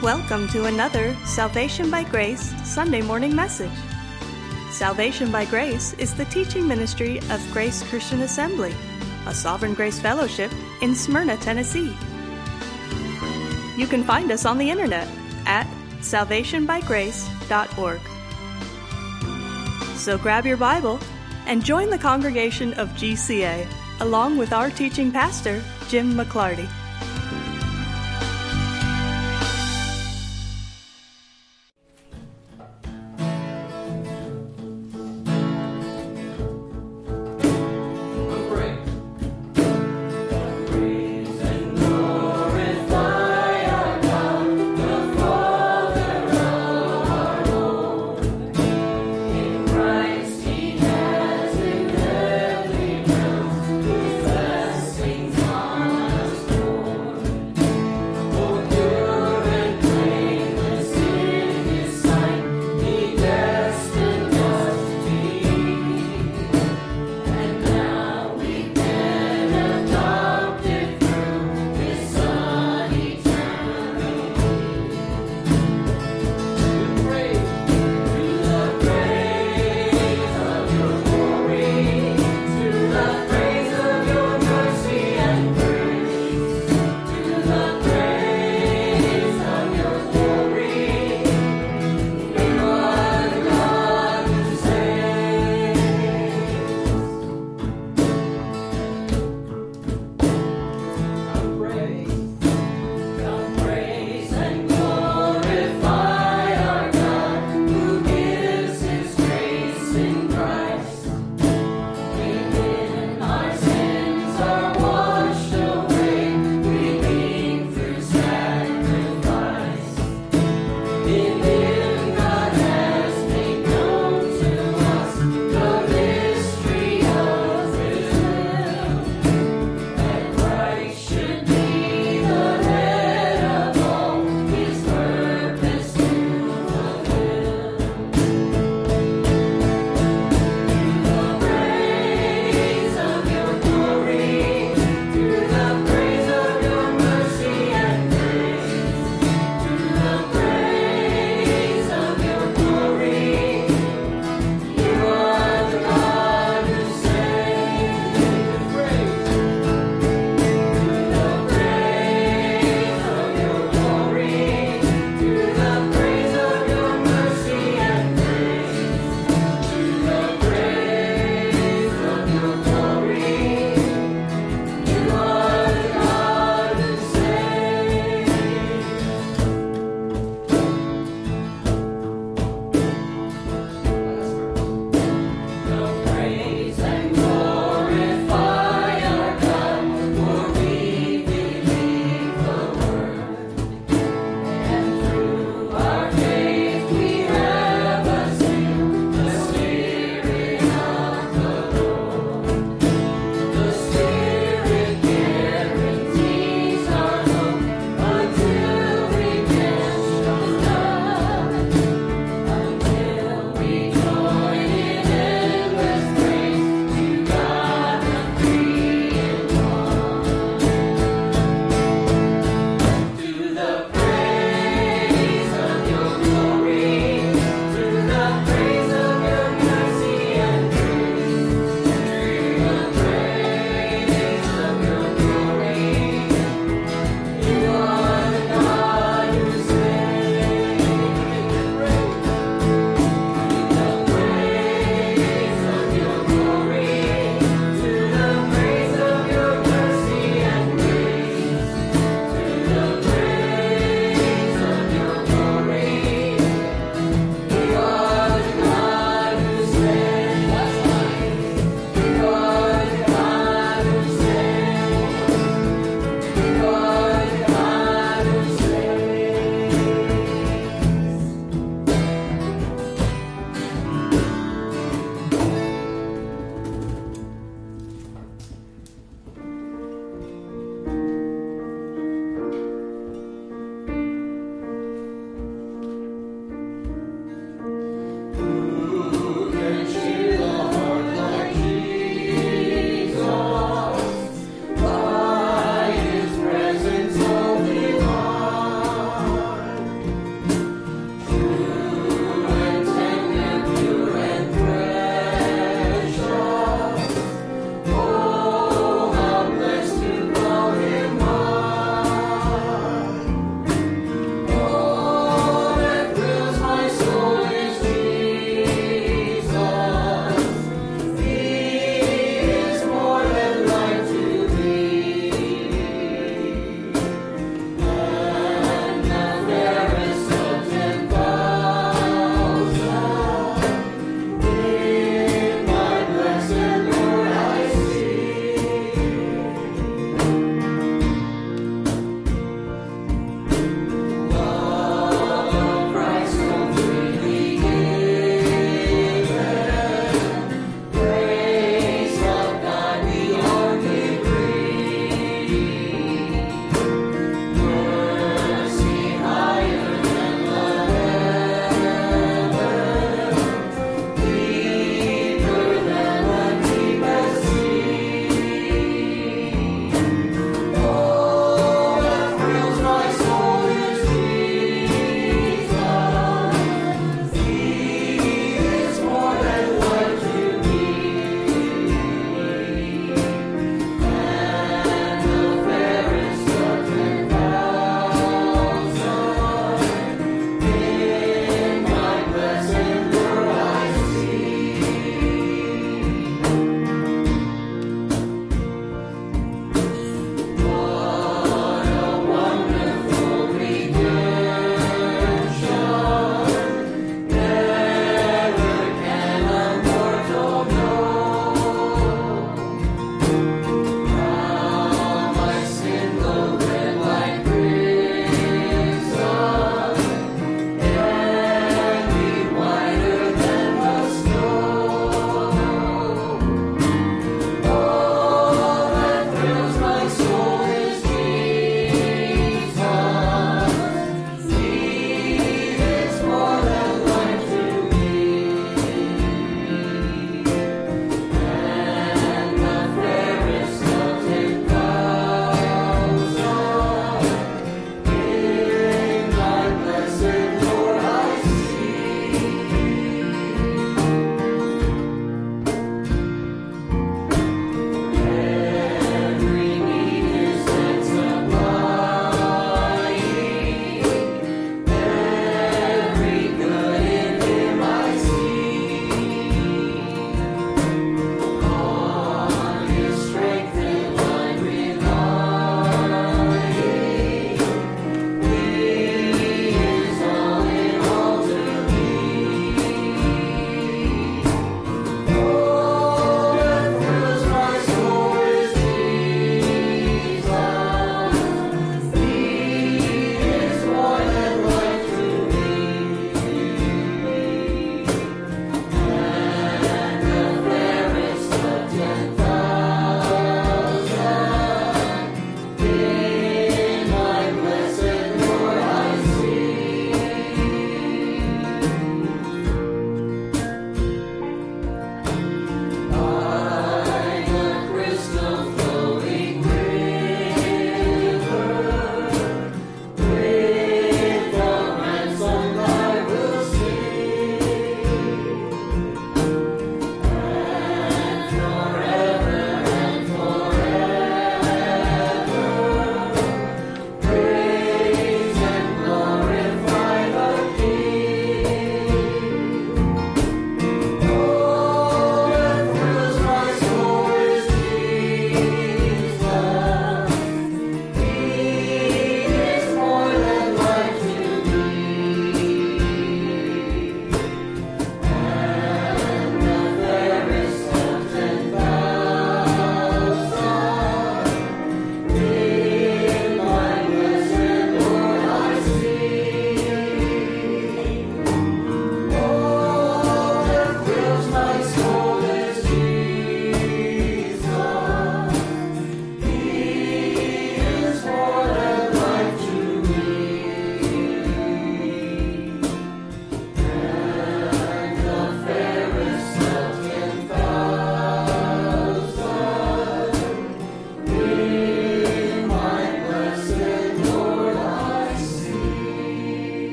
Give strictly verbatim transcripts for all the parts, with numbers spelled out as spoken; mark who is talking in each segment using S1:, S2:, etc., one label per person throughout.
S1: Welcome to another Salvation by Grace Sunday morning message. Salvation by Grace is the teaching ministry of Grace Christian Assembly, a Sovereign Grace Fellowship in Smyrna, Tennessee. You can find us on the internet at salvation by grace dot org. So grab your Bible and join the congregation of G C A along with our teaching pastor, Jim McClarty.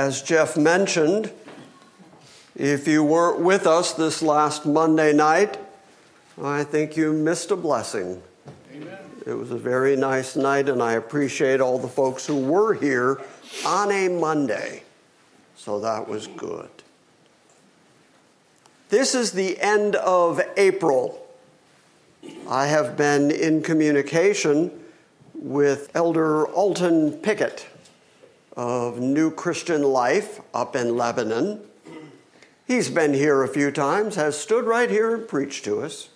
S2: As Jeff mentioned, if you weren't with us this last Monday night, I think you missed a blessing. Amen. It was a very nice night, and I appreciate all the folks who were here on a Monday. So that was good. This is the end of April. I have been in communication with Elder Alton Pickett of New Christian Life up in Lebanon. He's been here a few times, has stood right here and preached to us.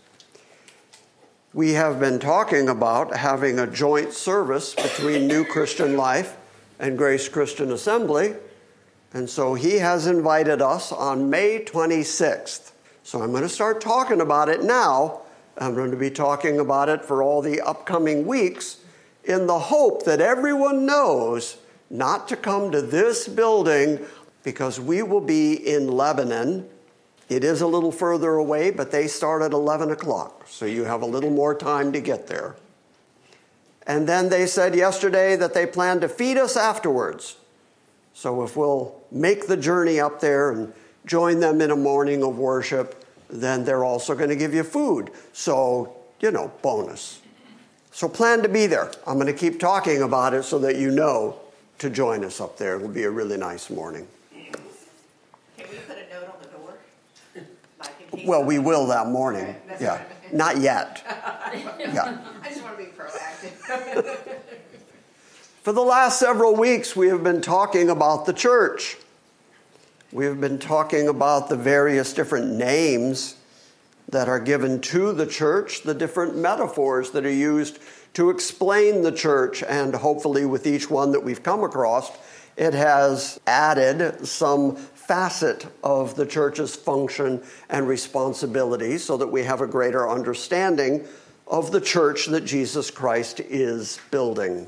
S2: We have been talking about having a joint service between New Christian Life and Grace Christian Assembly, and so he has invited us on May twenty-sixth. So I'm going to start talking about it now. I'm going to be talking about it for all the upcoming weeks in the hope that everyone knows not to come to this building because we will be in Lebanon. It is a little further away, but they start at eleven o'clock, so you have a little more time to get there. And then they said yesterday that they plan to feed us afterwards. So if we'll make the journey up there and join them in a morning of worship, then they're also going to give you food. So, you know, bonus. So plan to be there. I'm going to keep talking about it so that you know to join us up there. It will be a really nice morning.
S3: Can we put a note on the door? Like
S2: well, we will that morning. Okay, yeah. Not yet. Yeah.
S3: I just want to be proactive.
S2: For the last several weeks, we have been talking about the church. We have been talking about the various different names that are given to the church, the different metaphors that are used to explain the church, and hopefully with each one that we've come across, it has added some facet of the church's function and responsibility so that we have a greater understanding of the church that Jesus Christ is building.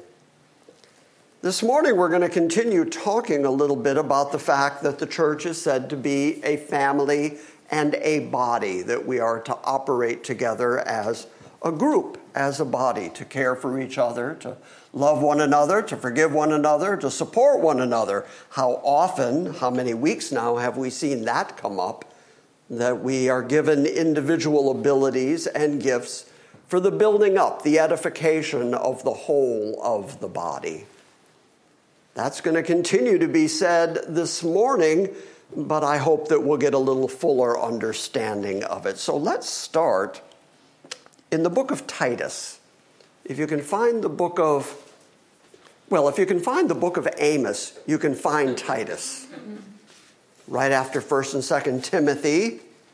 S2: This morning we're going to continue talking a little bit about the fact that the church is said to be a family and a body, that we are to operate together as a group, as a body, to care for each other, to love one another, to forgive one another, to support one another. How often, how many weeks now have we seen that come up, that we are given individual abilities and gifts for the building up, the edification of the whole of the body. That's going to continue to be said this morning, but I hope that we'll get a little fuller understanding of it. So let's start in the book of Titus. If you can find the book of, well, if you can find the book of Amos, you can find Titus. Right after First and Second Timothy.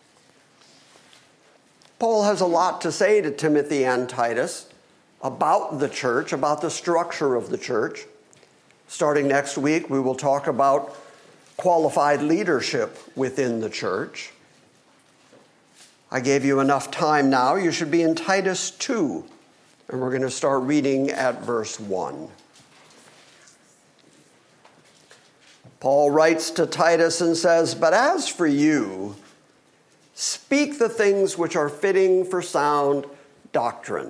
S2: Paul has a lot to say to Timothy and Titus about the church, about the structure of the church. Starting next week, we will talk about qualified leadership within the church. I gave you enough time now. You should be in Titus two, and we're going to start reading at verse one. Paul writes to Titus and says, "But as for you, speak the things which are fitting for sound doctrine."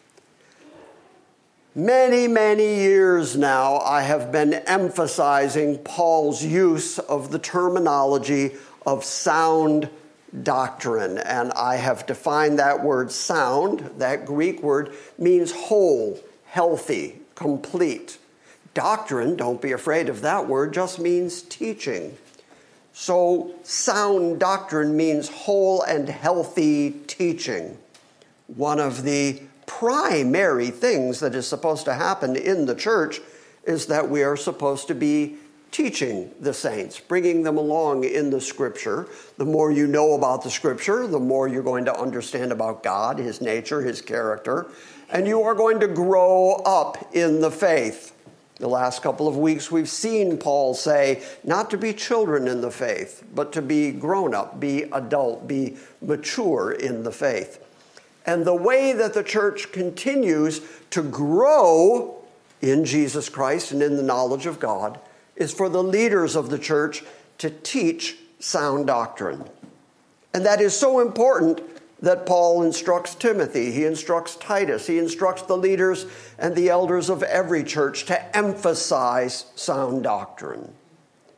S2: Many, many years now, I have been emphasizing Paul's use of the terminology of sound doctrine. And I have defined that word sound. That Greek word means whole, healthy, complete. Doctrine, don't be afraid of that word, just means teaching. So sound doctrine means whole and healthy teaching. One of the primary things that is supposed to happen in the church is that we are supposed to be teaching the saints, bringing them along in the Scripture. The more you know about the Scripture, the more you're going to understand about God, His nature, His character, and you are going to grow up in the faith. The last couple of weeks we've seen Paul say not to be children in the faith, but to be grown up, be adult, be mature in the faith. And the way that the church continues to grow in Jesus Christ and in the knowledge of God is for the leaders of the church to teach sound doctrine. And that is so important that Paul instructs Timothy, he instructs Titus, he instructs the leaders and the elders of every church to emphasize sound doctrine.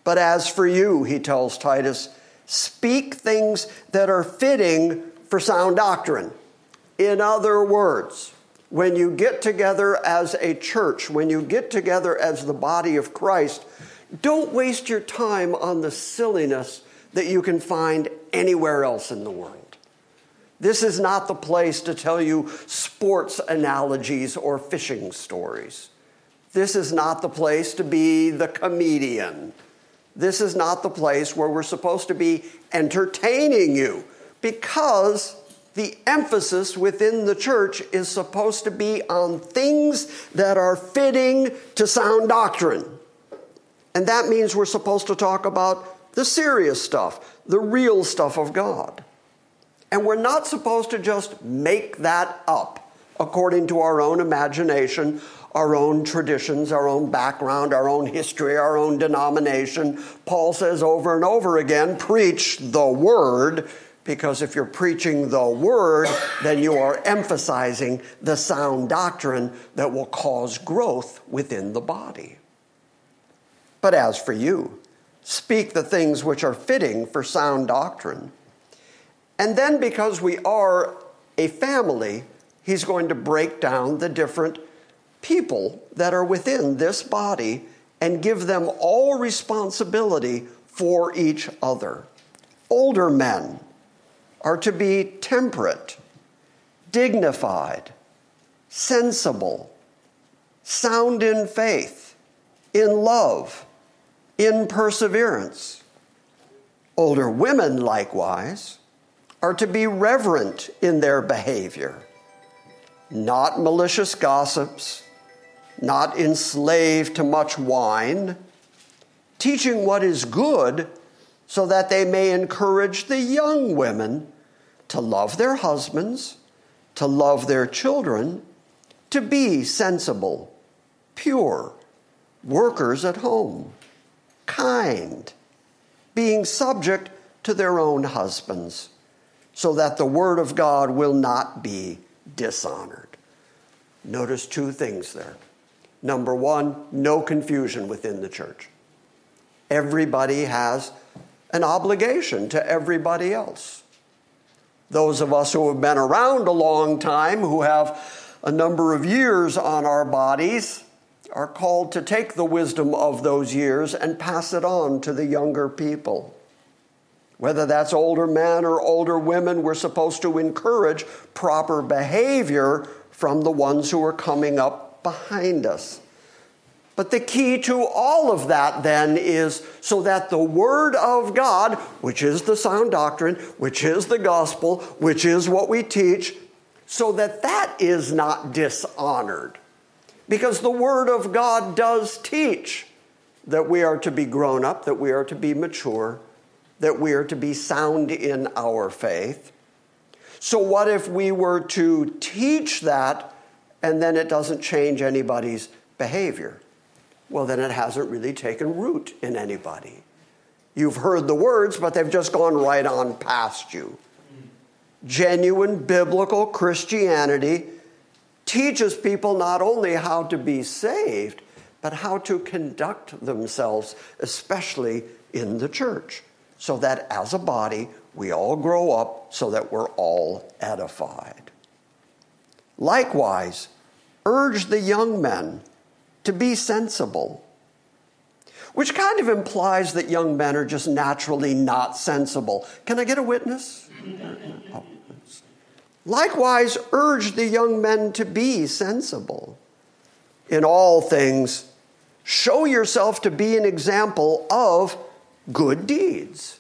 S2: But as for you, he tells Titus, speak things that are fitting for sound doctrine. In other words, when you get together as a church, when you get together as the body of Christ, don't waste your time on the silliness that you can find anywhere else in the world. This is not the place to tell you sports analogies or fishing stories. This is not the place to be the comedian. This is not the place where we're supposed to be entertaining you, because the emphasis within the church is supposed to be on things that are fitting to sound doctrine. And that means we're supposed to talk about the serious stuff, the real stuff of God. And we're not supposed to just make that up according to our own imagination, our own traditions, our own background, our own history, our own denomination. Paul says over and over again, preach the word, because if you're preaching the word, then you are emphasizing the sound doctrine that will cause growth within the body. But as for you, speak the things which are fitting for sound doctrine. And then, because we are a family, he's going to break down the different people that are within this body and give them all responsibility for each other. Older men are to be temperate, dignified, sensible, sound in faith, in love, in perseverance. Older women, likewise, are to be reverent in their behavior, not malicious gossips, not enslaved to much wine, teaching what is good, so that they may encourage the young women to love their husbands, to love their children, to be sensible, pure, workers at home, kind, being subject to their own husbands, so that the word of God will not be dishonored. Notice two things there. Number one, no confusion within the church. Everybody has an obligation to everybody else. Those of us who have been around a long time, who have a number of years on our bodies, are called to take the wisdom of those years and pass it on to the younger people. Whether that's older men or older women, we're supposed to encourage proper behavior from the ones who are coming up behind us. But the key to all of that then is so that the Word of God, which is the sound doctrine, which is the gospel, which is what we teach, so that that is not dishonored. Because the Word of God does teach that we are to be grown up, that we are to be mature, that we are to be sound in our faith. So what if we were to teach that and then it doesn't change anybody's behavior? Well, then it hasn't really taken root in anybody. You've heard the words, but they've just gone right on past you. Genuine biblical Christianity teaches people not only how to be saved, but how to conduct themselves, especially in the church, so that as a body, we all grow up so that we're all edified. Likewise, urge the young men to be sensible, which kind of implies that young men are just naturally not sensible. Can I get a witness? Oh. Likewise, urge the young men to be sensible. In all things, show yourself to be an example of good deeds.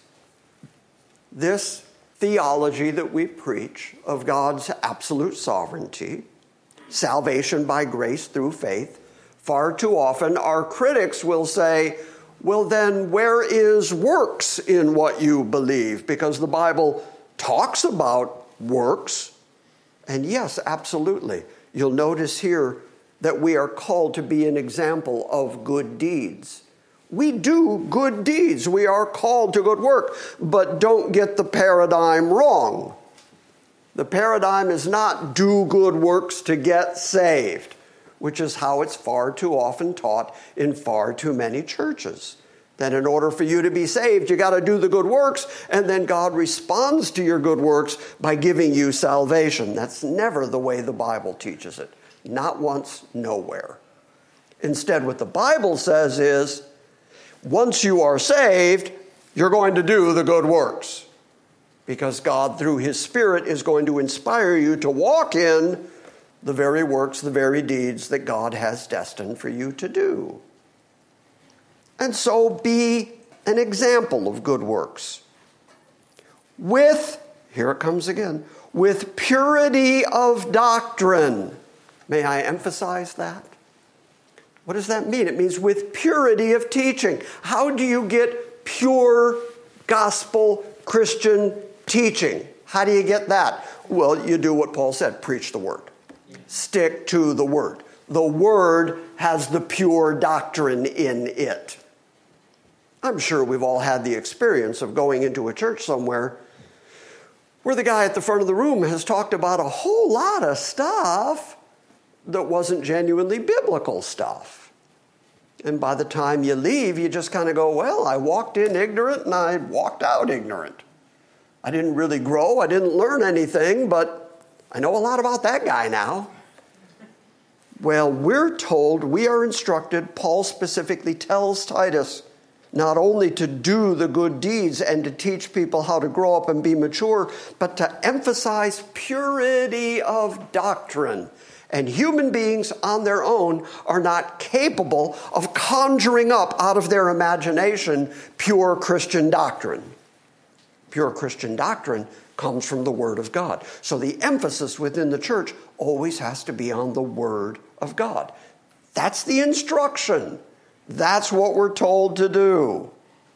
S2: This theology that we preach of God's absolute sovereignty, salvation by grace through faith, far too often our critics will say, well then where is works in what you believe? Because the Bible talks about works. And yes, absolutely. You'll notice here that we are called to be an example of good deeds. We do good deeds. We are called to good work. But don't get the paradigm wrong. The paradigm is not do good works to get saved, which is how it's far too often taught in far too many churches. That in order for you to be saved, you got to do the good works, and then God responds to your good works by giving you salvation. That's never the way the Bible teaches it. Not once, nowhere. Instead, what the Bible says is, once you are saved, you're going to do the good works. Because God, through His Spirit, is going to inspire you to walk in the very works, the very deeds that God has destined for you to do. And so be an example of good works. With, here it comes again, with purity of doctrine. May I emphasize that? What does that mean? It means with purity of teaching. How do you get pure gospel Christian teaching? How do you get that? Well, you do what Paul said, preach the word. Stick to the word. The word has the pure doctrine in it. I'm sure we've all had the experience of going into a church somewhere where the guy at the front of the room has talked about a whole lot of stuff that wasn't genuinely biblical stuff. And by the time you leave, you just kind of go, well, I walked in ignorant and I walked out ignorant. I didn't really grow, I didn't learn anything, but I know a lot about that guy now. Well, we're told, we are instructed, Paul specifically tells Titus, not only to do the good deeds and to teach people how to grow up and be mature, but to emphasize purity of doctrine. And human beings on their own are not capable of conjuring up out of their imagination pure Christian doctrine. Pure Christian doctrine comes from the Word of God. So the emphasis within the church always has to be on the Word of God. That's the instruction. That's what we're told to do.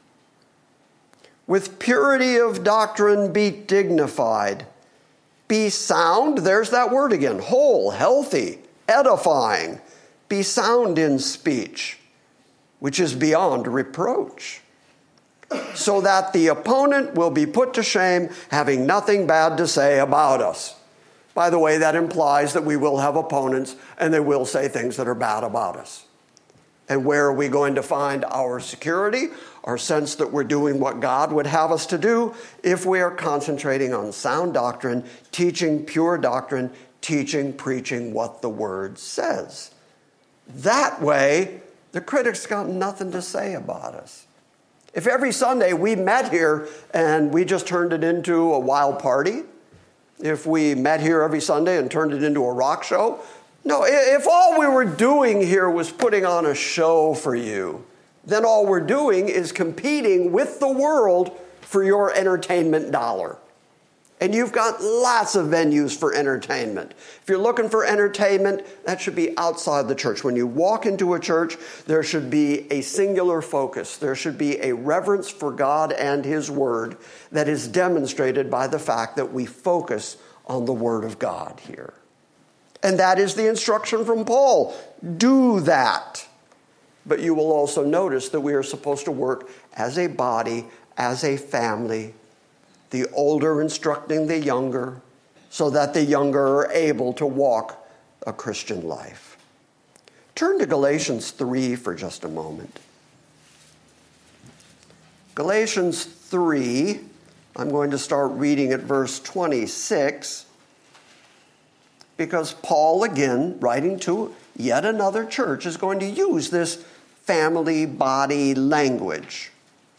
S2: With purity of doctrine, be dignified. Be sound, there's that word again, whole, healthy, edifying. Be sound in speech, which is beyond reproach, so that the opponent will be put to shame, having nothing bad to say about us. By the way, that implies that we will have opponents and they will say things that are bad about us. And where are we going to find our security, our sense that we're doing what God would have us to do, if we are concentrating on sound doctrine, teaching pure doctrine, teaching, preaching what the Word says? That way, the critics got nothing to say about us. If every Sunday we met here and we just turned it into a wild party, if we met here every Sunday and turned it into a rock show, no, if all we were doing here was putting on a show for you, then all we're doing is competing with the world for your entertainment dollar. And you've got lots of venues for entertainment. If you're looking for entertainment, that should be outside the church. When you walk into a church, there should be a singular focus. There should be a reverence for God and His Word that is demonstrated by the fact that we focus on the Word of God here. And that is the instruction from Paul. Do that. But you will also notice that we are supposed to work as a body, as a family, the older instructing the younger, so that the younger are able to walk a Christian life. Turn to Galatians three for just a moment. Galatians three, I'm going to start reading at verse twenty-six, because Paul, again, writing to yet another church, is going to use this family body language.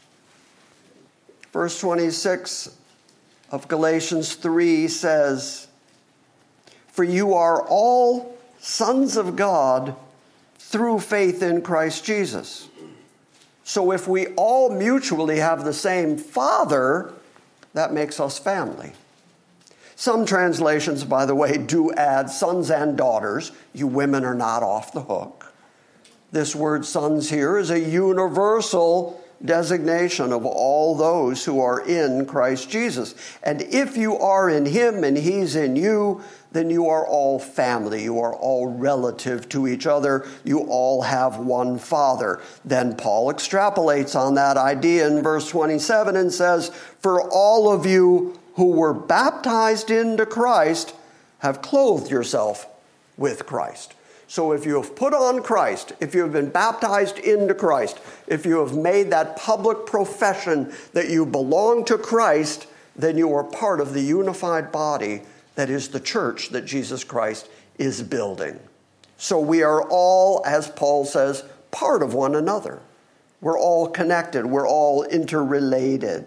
S2: Verse twenty-six of Galatians three says, "For you are all sons of God through faith in Christ Jesus. So if we all mutually have the same Father, that makes us family." Some translations, by the way, do add sons and daughters. You women are not off the hook. This word sons here is a universal designation of all those who are in Christ Jesus. And if you are in Him and He's in you, then you are all family. You are all relative to each other. You all have one Father. Then Paul extrapolates on that idea in verse twenty-seven and says, "For all of you who were baptized into Christ have clothed yourself with Christ." So if you have put on Christ, if you have been baptized into Christ, if you have made that public profession that you belong to Christ, then you are part of the unified body that is the church that Jesus Christ is building. So we are all, as Paul says, part of one another. We're all connected. We're all interrelated.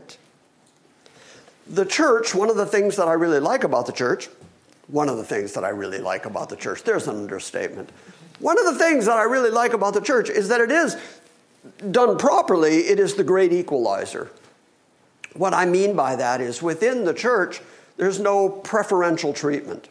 S2: The church, one of the things that I really like about the church, one of the things that I really like about the church, there's an understatement. One of the things that I really like about the church is that it is, done properly, it is the great equalizer. What I mean by that is within the church, there's no preferential treatment.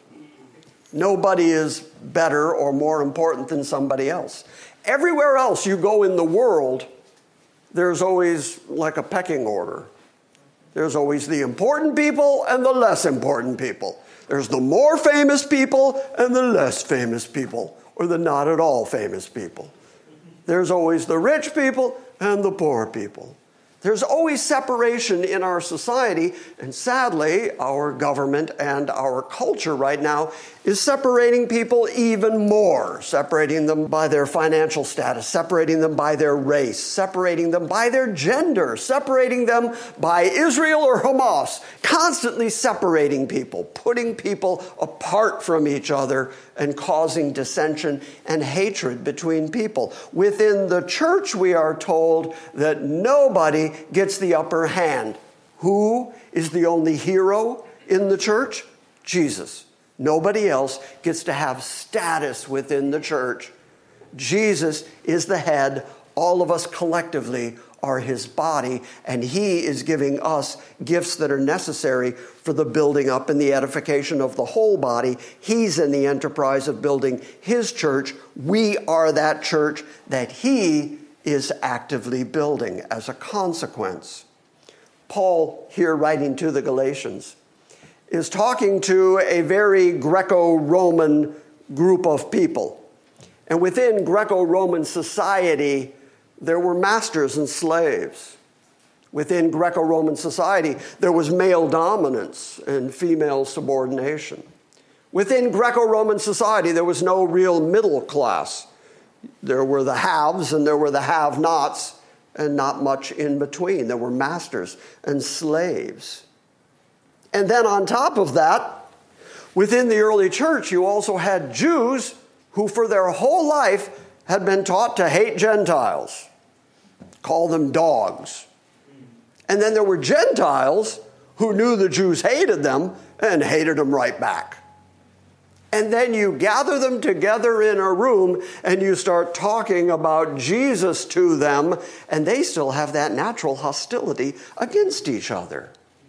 S2: Nobody is better or more important than somebody else. Everywhere else you go in the world, there's always like a pecking order. There's always the important people and the less important people. There's the more famous people and the less famous people, or the not at all famous people. There's always the rich people and the poor people. There's always separation in our society, and sadly, our government and our culture right now is separating people even more, separating them by their financial status, separating them by their race, separating them by their gender, separating them by Israel or Hamas, constantly separating people, putting people apart from each other and causing dissension and hatred between people. Within the church, we are told that nobody gets the upper hand. Who is the only hero in the church? Jesus. Nobody else gets to have status within the church. Jesus is the head. All of us collectively are his body, and he is giving us gifts that are necessary for the building up and the edification of the whole body. He's in the enterprise of building his church. We are that church that he is actively building as a consequence. Paul, here writing to the Galatians, is talking to a very Greco-Roman group of people. And within Greco-Roman society, there were masters and slaves. Within Greco-Roman society, there was male dominance and female subordination. Within Greco-Roman society, there was no real middle class. There were the haves and there were the have-nots, and not much in between. There were masters and slaves. And then on top of that, within the early church, you also had Jews who for their whole life had been taught to hate Gentiles, call them dogs. And then there were Gentiles who knew the Jews hated them and hated them right back. And then you gather them together in a room and you start talking about Jesus to them, and they still have that natural hostility against each other.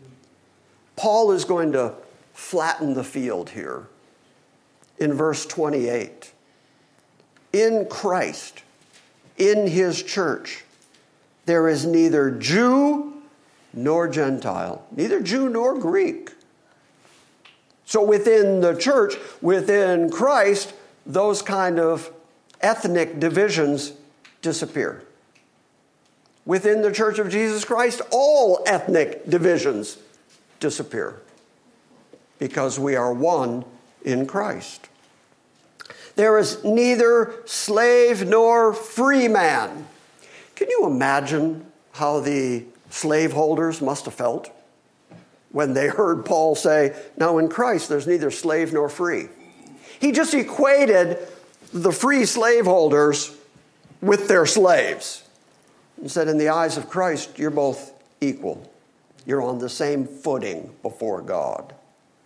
S2: Paul is going to flatten the field here in verse twenty-eight. In Christ, in his church, there is neither Jew nor Gentile, neither Jew nor Greek. So within the church, within Christ, those kind of ethnic divisions disappear. Within the church of Jesus Christ, all ethnic divisions disappear because we are one in Christ. There is neither slave nor free man. Can you imagine how the slaveholders must have felt when they heard Paul say, now in Christ there's neither slave nor free? He just equated the free slaveholders with their slaves and said, in the eyes of Christ, you're both equal. You're on the same footing before God.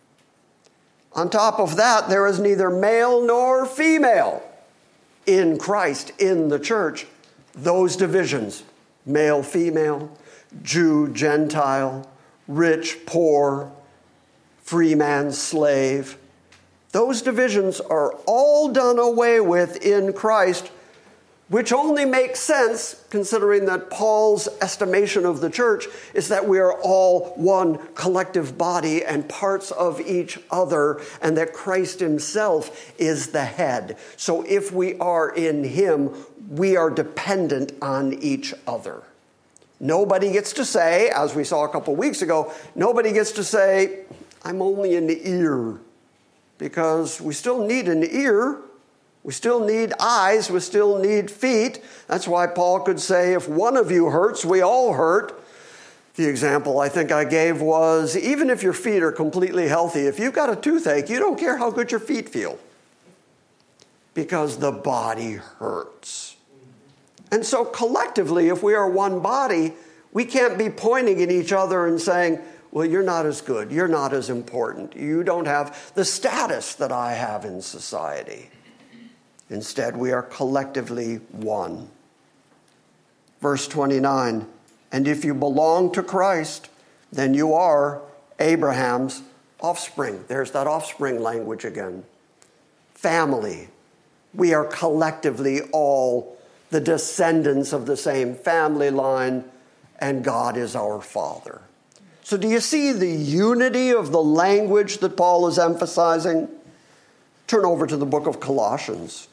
S2: On top of that, there is neither male nor female in Christ, in the church. Those divisions, male, female, Jew, Gentile, rich, poor, free man, slave. Those divisions are all done away with in Christ, which only makes sense considering that Paul's estimation of the church is that we are all one collective body and parts of each other, and that Christ himself is the head. So if we are in him, we are dependent on each other. Nobody gets to say, as we saw a couple weeks ago, nobody gets to say, I'm only an ear, because we still need an ear We still need eyes. We still need feet. That's why Paul could say, if one of you hurts, we all hurt. The example I think I gave was, even if your feet are completely healthy, if you've got a toothache, you don't care how good your feet feel, because the body hurts. And so collectively, if we are one body, we can't be pointing at each other and saying, well, you're not as good, you're not as important, you don't have the status that I have in society. Instead, we are collectively one. Verse twenty-nine, and if you belong to Christ, then you are Abraham's offspring. There's that offspring language again. Family. We are collectively all the descendants of the same family line, and God is our Father. So do you see the unity of the language that Paul is emphasizing? Turn over to the book of Colossians.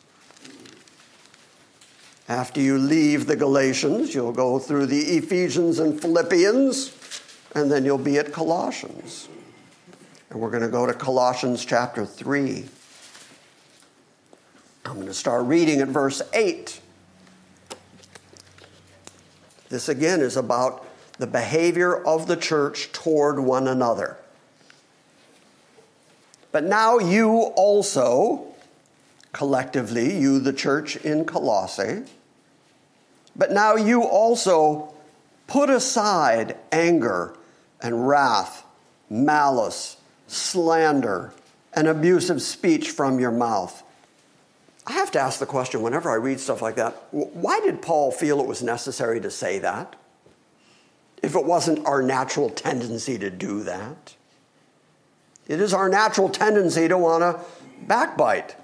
S2: After you leave the Galatians, you'll go through the Ephesians and Philippians, and then you'll be at Colossians. And we're going to go to Colossians chapter three. I'm going to start reading at verse eight. This again is about the behavior of the church toward one another. But now you also, collectively, you the church in Colossae, but now you also put aside anger and wrath, malice, slander, and abusive speech from your mouth. I have to ask the question whenever I read stuff like that, why did Paul feel it was necessary to say that? If it wasn't our natural tendency to do that. It is our natural tendency to want to backbite.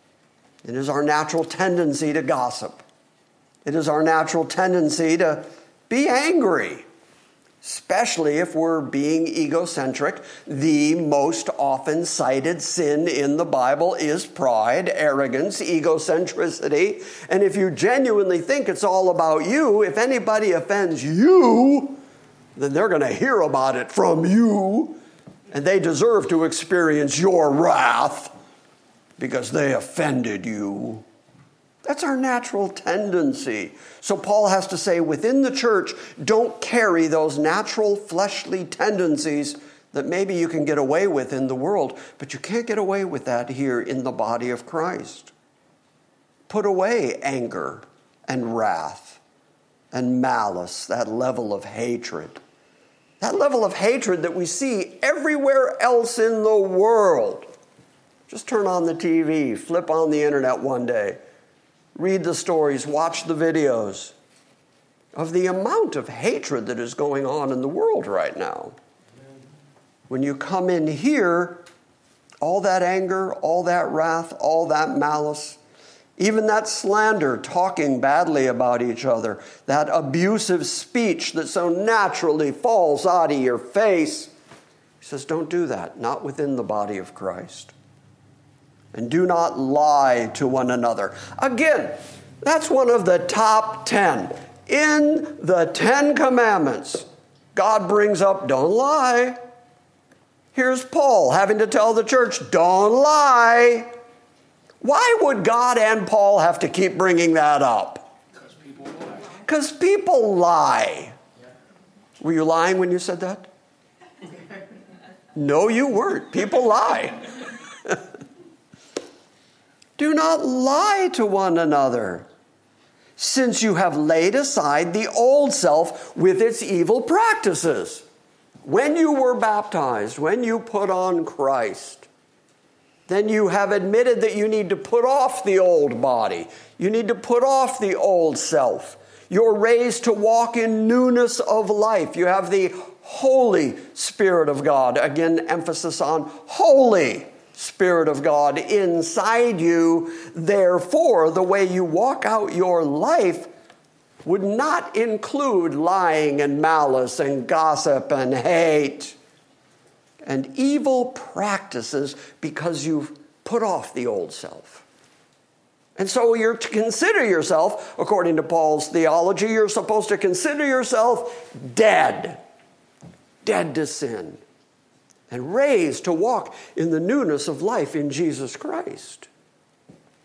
S2: It is our natural tendency to gossip. It is our natural tendency to be angry, especially if we're being egocentric. The most often cited sin in the Bible is pride, arrogance, egocentricity. And if you genuinely think it's all about you, if anybody offends you, then they're going to hear about it from you, and they deserve to experience your wrath because they offended you. That's our natural tendency. So Paul has to say, within the church, don't carry those natural fleshly tendencies that maybe you can get away with in the world, but you can't get away with that here in the body of Christ. Put away anger and wrath and malice, that level of hatred. That level of hatred that we see everywhere else in the world. Just turn on the T V, flip on the internet one day, read the stories, watch the videos of the amount of hatred that is going on in the world right now. When you come in here, all that anger, all that wrath, all that malice, even that slander, talking badly about each other, that abusive speech that so naturally falls out of your face. He says, don't do that, not within the body of Christ. And do not lie to one another. Again, that's one of the top ten. In the Ten Commandments, God brings up, don't lie. Here's Paul having to tell the church, don't lie. Why would God and Paul have to keep bringing that up?
S4: Because people lie.
S2: Because people lie.
S4: Yeah.
S2: Were you lying when you said that? No, you weren't. People lie. Do not lie to one another, since you have laid aside the old self with its evil practices. When you were baptized, when you put on Christ, then you have admitted that you need to put off the old body. You need to put off the old self. You're raised to walk in newness of life. You have the Holy Spirit of God. Again, emphasis on Holy Spirit of God inside you. Therefore, the way you walk out your life would not include lying and malice and gossip and hate and evil practices, because you've put off the old self. And so you're to consider yourself, according to Paul's theology, you're supposed to consider yourself dead, dead to sin, and raised to walk in the newness of life in Jesus Christ.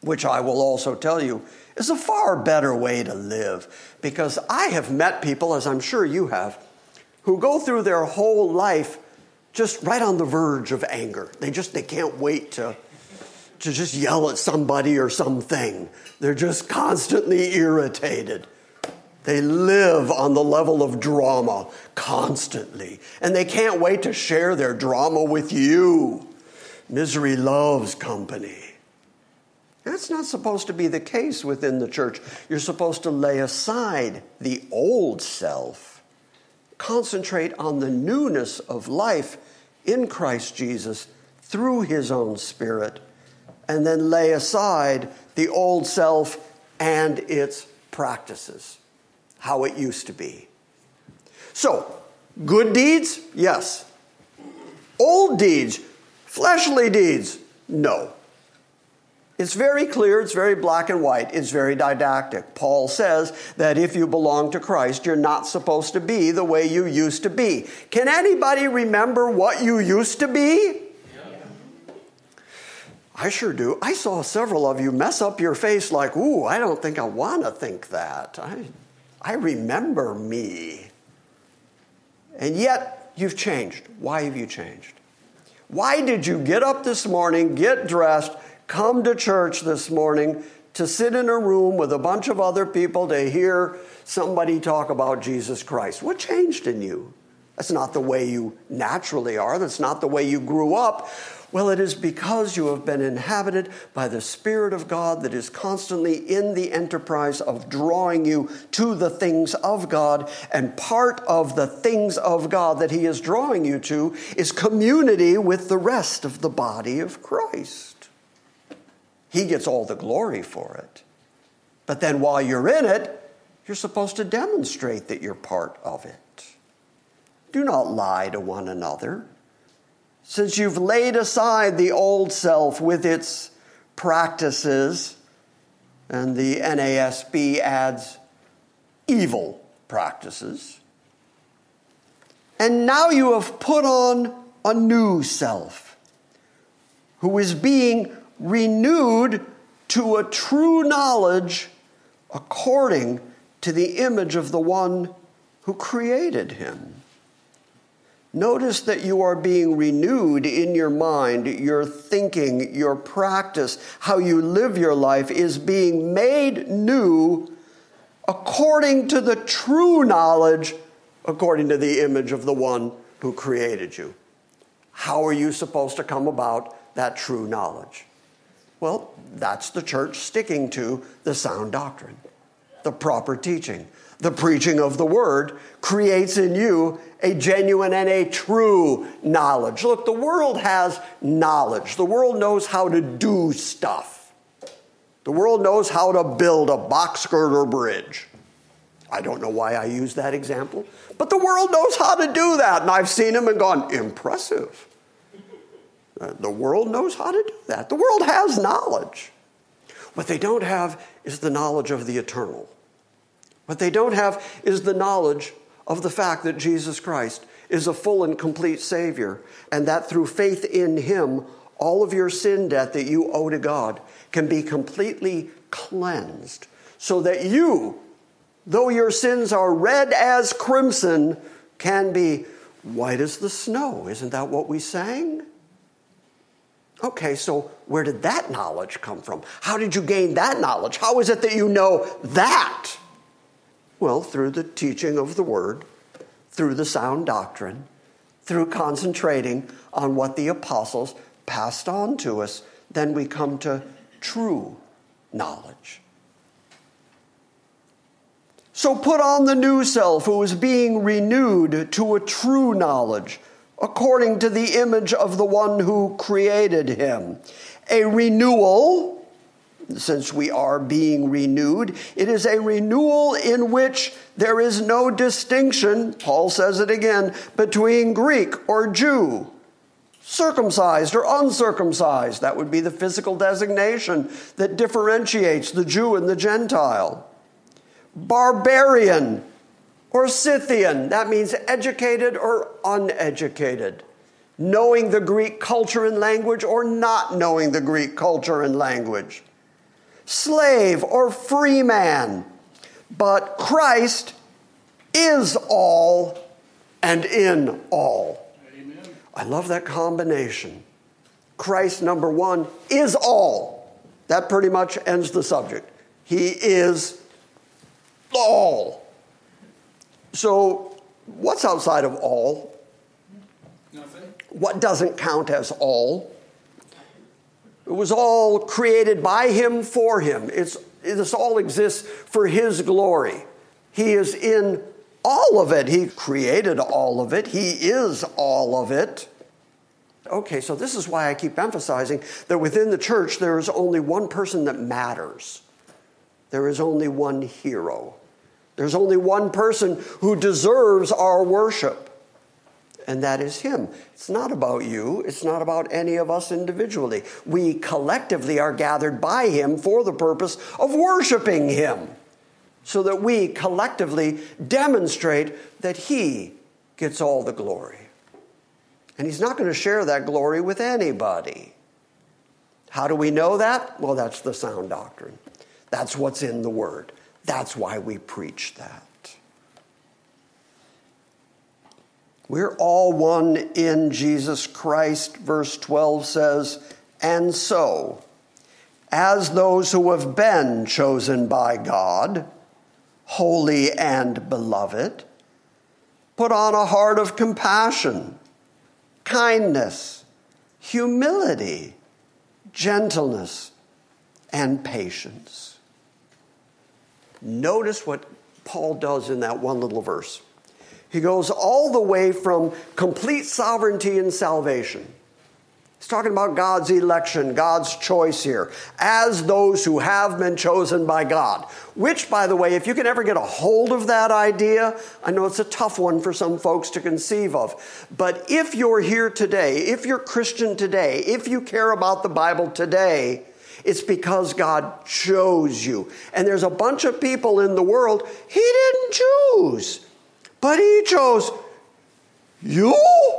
S2: which I will also tell you is a far better way to live. Because I have met people, as I'm sure you have, who go through their whole life just right on the verge of anger. They just, they can't wait to, to just yell at somebody or something. They're just constantly irritated. They live on the level of drama constantly. And they can't wait to share their drama with you. Misery loves company. That's not supposed to be the case within the church. You're supposed to lay aside the old self, concentrate on the newness of life in Christ Jesus through his own Spirit, and then lay aside the old self and its practices, how it used to be. So, good deeds? Yes. Old deeds? Fleshly deeds? No. It's very clear, it's very black and white, it's very didactic. Paul says that if you belong to Christ, you're not supposed to be the way you used to be. Can anybody remember what you used to be? Yeah. I sure do. I saw several of you mess up your face like, ooh, I don't think I want to think that. I, I remember me. And yet, you've changed. Why have you changed? Why did you get up this morning, get dressed, come to church this morning to sit in a room with a bunch of other people to hear somebody talk about Jesus Christ? What changed in you? That's not the way you naturally are. That's not the way you grew up. Well, it is because you have been inhabited by the Spirit of God that is constantly in the enterprise of drawing you to the things of God. And part of the things of God that he is drawing you to is community with the rest of the body of Christ. He gets all the glory for it. But then while you're in it, you're supposed to demonstrate that you're part of it. Do not lie to one another. Since you've laid aside the old self with its practices, and the N A S B adds evil practices, and now you have put on a new self, who is being renewed to a true knowledge according to the image of the one who created him. Notice that you are being renewed in your mind, your thinking, your practice, how you live your life is being made new according to the true knowledge, according to the image of the one who created you. How are you supposed to come about that true knowledge? Well, that's the church sticking to the sound doctrine, the proper teaching. The preaching of the word creates in you a genuine and a true knowledge. Look, the world has knowledge. The world knows how to do stuff. The world knows how to build a box girder bridge. I don't know why I use that example, but the world knows how to do that. And I've seen them and gone, impressive. The world knows how to do that. The world has knowledge. What they don't have is the knowledge of the eternal. What they don't have is the knowledge of the fact that Jesus Christ is a full and complete Savior, and that through faith in him, all of your sin debt that you owe to God can be completely cleansed, so that you, though your sins are red as crimson, can be white as the snow. Isn't that what we sang? Okay, so where did that knowledge come from? How did you gain that knowledge? How is it that you know that? Well, through the teaching of the word, through the sound doctrine, through concentrating on what the apostles passed on to us, then we come to true knowledge. So put on the new self, who is being renewed to a true knowledge, according to the image of the one who created him. A renewal, since we are being renewed, it is a renewal in which there is no distinction, Paul says it again, between Greek or Jew, circumcised or uncircumcised. That would be the physical designation that differentiates the Jew and the Gentile. Barbarian or Scythian, that means educated or uneducated. Knowing the Greek culture and language or not knowing the Greek culture and language. slave or free man, but Christ is all and in all. Amen. I love that combination. Christ, number one, is all. That pretty much ends the subject. He is all. So, what's outside of all?
S4: Nothing.
S2: What doesn't count as all? It was all created by him, for him. It's, this all exists for his glory. He is in all of it. He created all of it. He is all of it. Okay, so this is why I keep emphasizing that within the church there is only one person that matters. There is only one hero. There's only one person who deserves our worship. And that is him. It's not about you. It's not about any of us individually. We collectively are gathered by him for the purpose of worshiping him, so that we collectively demonstrate that he gets all the glory. And he's not going to share that glory with anybody. How do we know that? Well, that's the sound doctrine. That's what's in the Word. That's why we preach that. We're all one in Jesus Christ, verse twelve says, and so, as those who have been chosen by God, holy and beloved, put on a heart of compassion, kindness, humility, gentleness, and patience. Notice what Paul does in that one little verse. He goes all the way from complete sovereignty and salvation. He's talking about God's election, God's choice here, as those who have been chosen by God. Which, by the way, if you can ever get a hold of that idea, I know it's a tough one for some folks to conceive of. But if you're here today, if you're Christian today, if you care about the Bible today, it's because God chose you. And there's a bunch of people in the world he didn't choose. But he chose you?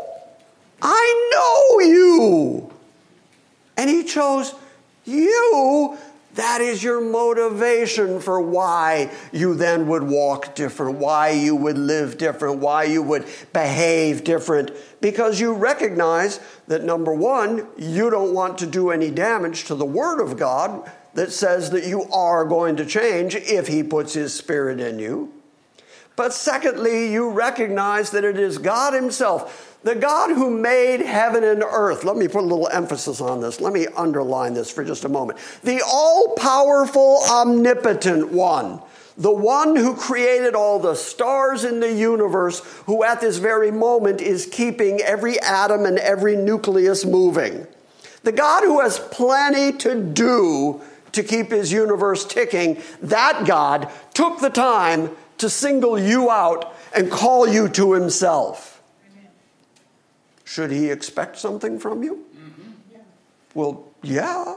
S2: I know you. And he chose you. That is your motivation for why you then would walk different, why you would live different, why you would behave different. Because you recognize that, number one, you don't want to do any damage to the Word of God that says that you are going to change if he puts his Spirit in you. But secondly, you recognize that it is God himself, the God who made heaven and earth. Let me put a little emphasis on this. Let me underline this for just a moment. The all-powerful, omnipotent one, the one who created all the stars in the universe, who at this very moment is keeping every atom and every nucleus moving. The God who has plenty to do to keep his universe ticking, that God took the time to single you out and call you to himself. Amen. Should he expect something from you? Mm-hmm. Yeah. Well, yeah.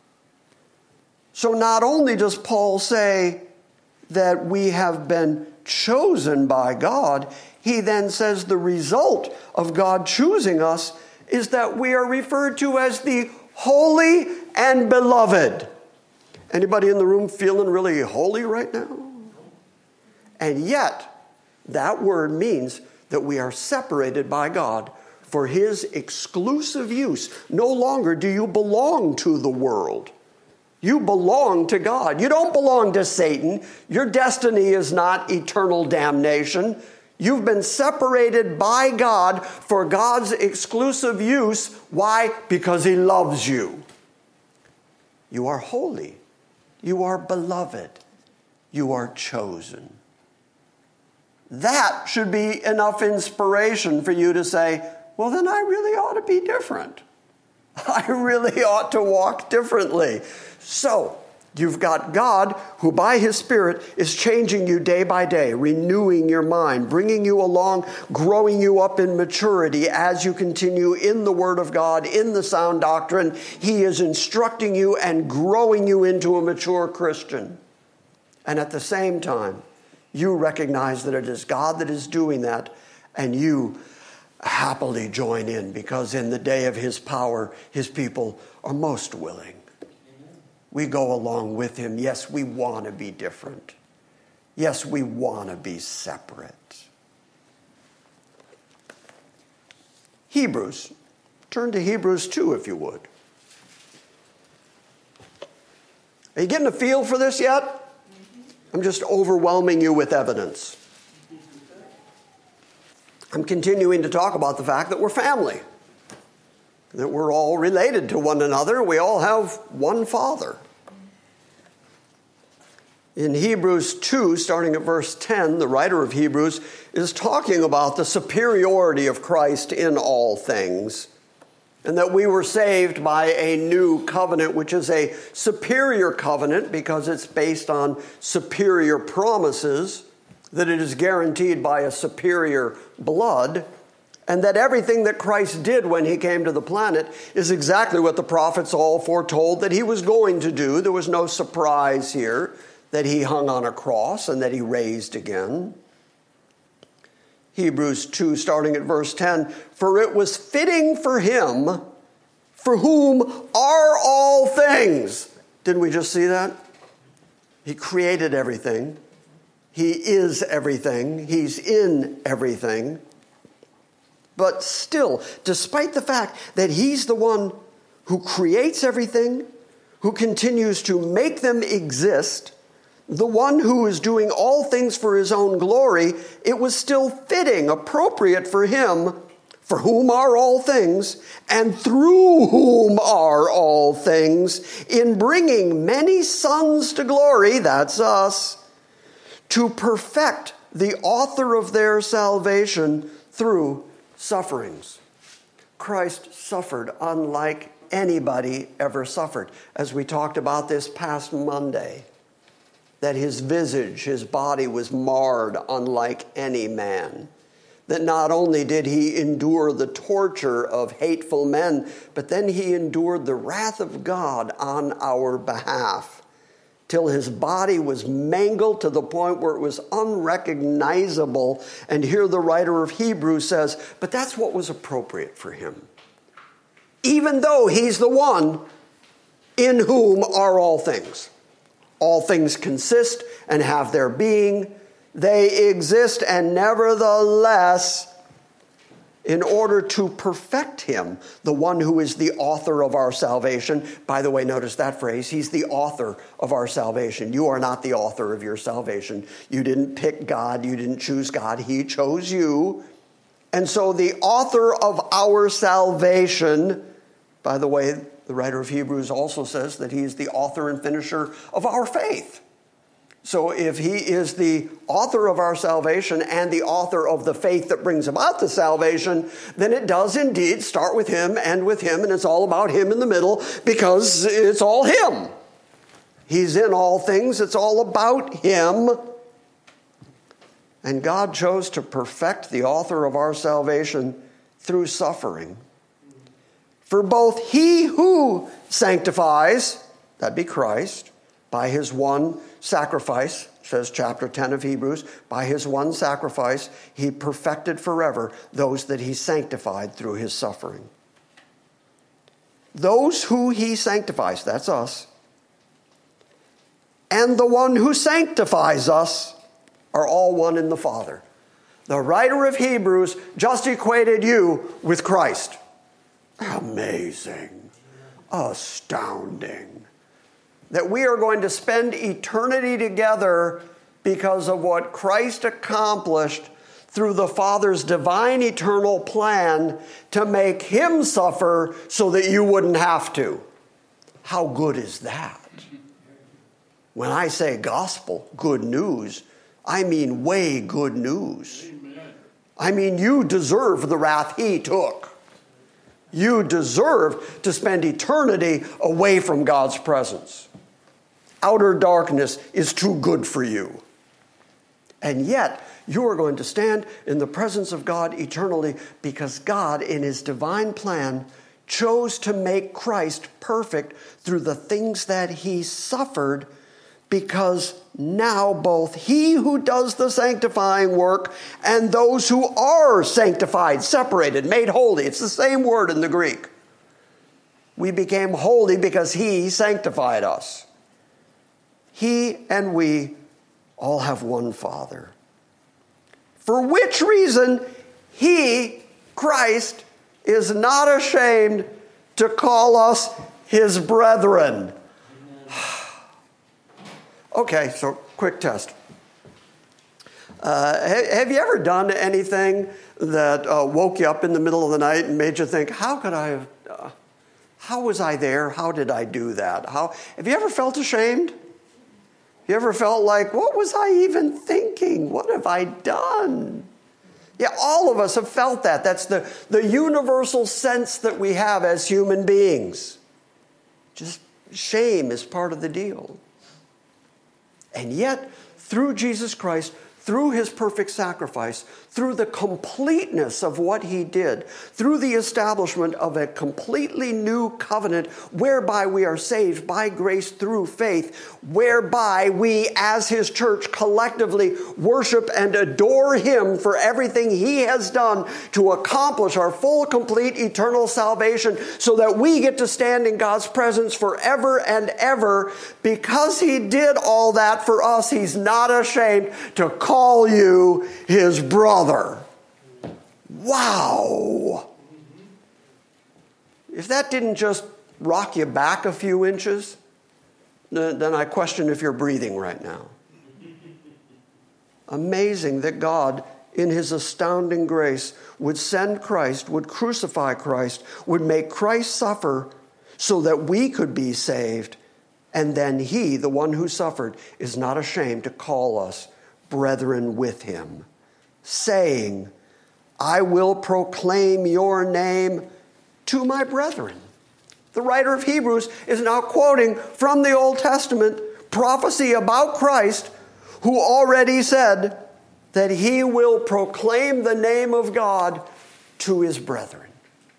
S2: So not only does Paul say that we have been chosen by God, he then says the result of God choosing us is that we are referred to as the holy and beloved. Anybody in the room feeling really holy right now? And yet, that word means that we are separated by God for his exclusive use. No longer do you belong to the world. You belong to God. You don't belong to Satan. Your destiny is not eternal damnation. You've been separated by God for God's exclusive use. Why? Because he loves you. You are holy. You are beloved. You are chosen. That should be enough inspiration for you to say, well, then I really ought to be different. I really ought to walk differently. So, you've got God who by his Spirit is changing you day by day, renewing your mind, bringing you along, growing you up in maturity as you continue in the Word of God, in the sound doctrine. He is instructing you and growing you into a mature Christian. And at the same time, you recognize that it is God that is doing that, and you happily join in, because in the day of his power, his people are most willing. Amen. we go along with him. Yes, we want to be different. Yes, we want to be separate. Hebrews. Turn to Hebrews two, if you would. Are you getting a feel for this yet? I'm just overwhelming you with evidence. I'm continuing to talk about the fact that we're family, that we're all related to one another. We all have one Father. In Hebrews two, starting at verse ten, the writer of Hebrews is talking about the superiority of Christ in all things, and that we were saved by a new covenant, which is a superior covenant because it's based on superior promises, that it is guaranteed by a superior blood, and that everything that Christ did when he came to the planet is exactly what the prophets all foretold that he was going to do. There was no surprise here that he hung on a cross and that he raised again. Hebrews two, starting at verse ten, for it was fitting for him, for whom are all things. Didn't we just see that? He created everything. He is everything. He's in everything. But still, despite the fact that he's the one who creates everything, who continues to make them exist, the one who is doing all things for his own glory, it was still fitting, appropriate for him, for whom are all things, and through whom are all things, in bringing many sons to glory, that's us, to perfect the author of their salvation through sufferings. Christ suffered unlike anybody ever suffered, as we talked about this past Monday. That his visage, his body was marred unlike any man. That not only did he endure the torture of hateful men, but then he endured the wrath of God on our behalf, till his body was mangled to the point where it was unrecognizable. And here the writer of Hebrews says, but that's what was appropriate for him. Even though he's the one in whom are all things. All things consist and have their being. They exist, and nevertheless, in order to perfect him, the one who is the author of our salvation. By the way, notice that phrase. He's the author of our salvation. You are not the author of your salvation. You didn't pick God. You didn't choose God. He chose you. And so the author of our salvation, by the way, the writer of Hebrews also says that he is the author and finisher of our faith. So if he is the author of our salvation and the author of the faith that brings about the salvation, then it does indeed start with him and with him, and it's all about him in the middle because it's all him. He's in all things. It's all about him. And God chose to perfect the author of our salvation through suffering. For both he who sanctifies, that'd be Christ, by his one sacrifice, says chapter ten of Hebrews, by his one sacrifice, he perfected forever those that he sanctified through his suffering. Those who he sanctifies, that's us, and the one who sanctifies us are all one in the Father. The writer of Hebrews just equated you with Christ. Amazing, astounding, that we are going to spend eternity together because of what Christ accomplished through the Father's divine eternal plan to make him suffer so that you wouldn't have to. How good is that? When I say gospel, good news, I mean way good news. Amen. I mean you deserve the wrath he took. You deserve to spend eternity away from God's presence. Outer darkness is too good for you. And yet, you are going to stand in the presence of God eternally because God, in his divine plan, chose to make Christ perfect through the things that he suffered, because now both he who does the sanctifying work and those who are sanctified, separated, made holy, it's the same word in the Greek, We became holy because he sanctified us. He and we all have one Father. For which reason he, Christ, is not ashamed to call us his brethren. Okay, so quick test. Uh, have you ever done anything that uh, woke you up in the middle of the night and made you think, how could I have, uh, how was I there? How did I do that? How, have you ever felt ashamed? You ever felt like, what was I even thinking? What have I done? Yeah, all of us have felt that. That's the, the universal sense that we have as human beings. Just shame is part of the deal. And yet, through Jesus Christ, through his perfect sacrifice, through the completeness of what he did, through the establishment of a completely new covenant whereby we are saved by grace through faith, whereby we as his church collectively worship and adore him for everything he has done to accomplish our full, complete, eternal salvation so that we get to stand in God's presence forever and ever. Because he did all that for us, he's not ashamed to call Call you his brother. Wow. If that didn't just rock you back a few inches, then I question if you're breathing right now. Amazing that God, in his astounding grace, would send Christ, would crucify Christ, would make Christ suffer so that we could be saved. And then he, the one who suffered, is not ashamed to call us brethren with him, saying, I will proclaim your name to my brethren. The writer of Hebrews is now quoting from the Old Testament prophecy about Christ, who already said that he will proclaim the name of God to his brethren.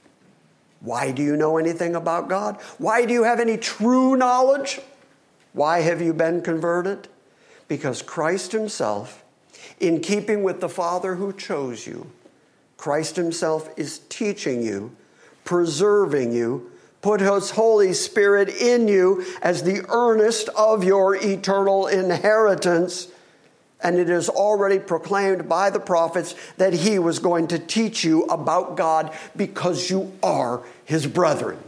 S2: Why do you know anything about God? Why do you have any true knowledge? Why have you been converted? Because Christ himself, in keeping with the Father who chose you, Christ himself is teaching you, preserving you, put his Holy Spirit in you as the earnest of your eternal inheritance. And it is already proclaimed by the prophets that he was going to teach you about God because you are his brethren.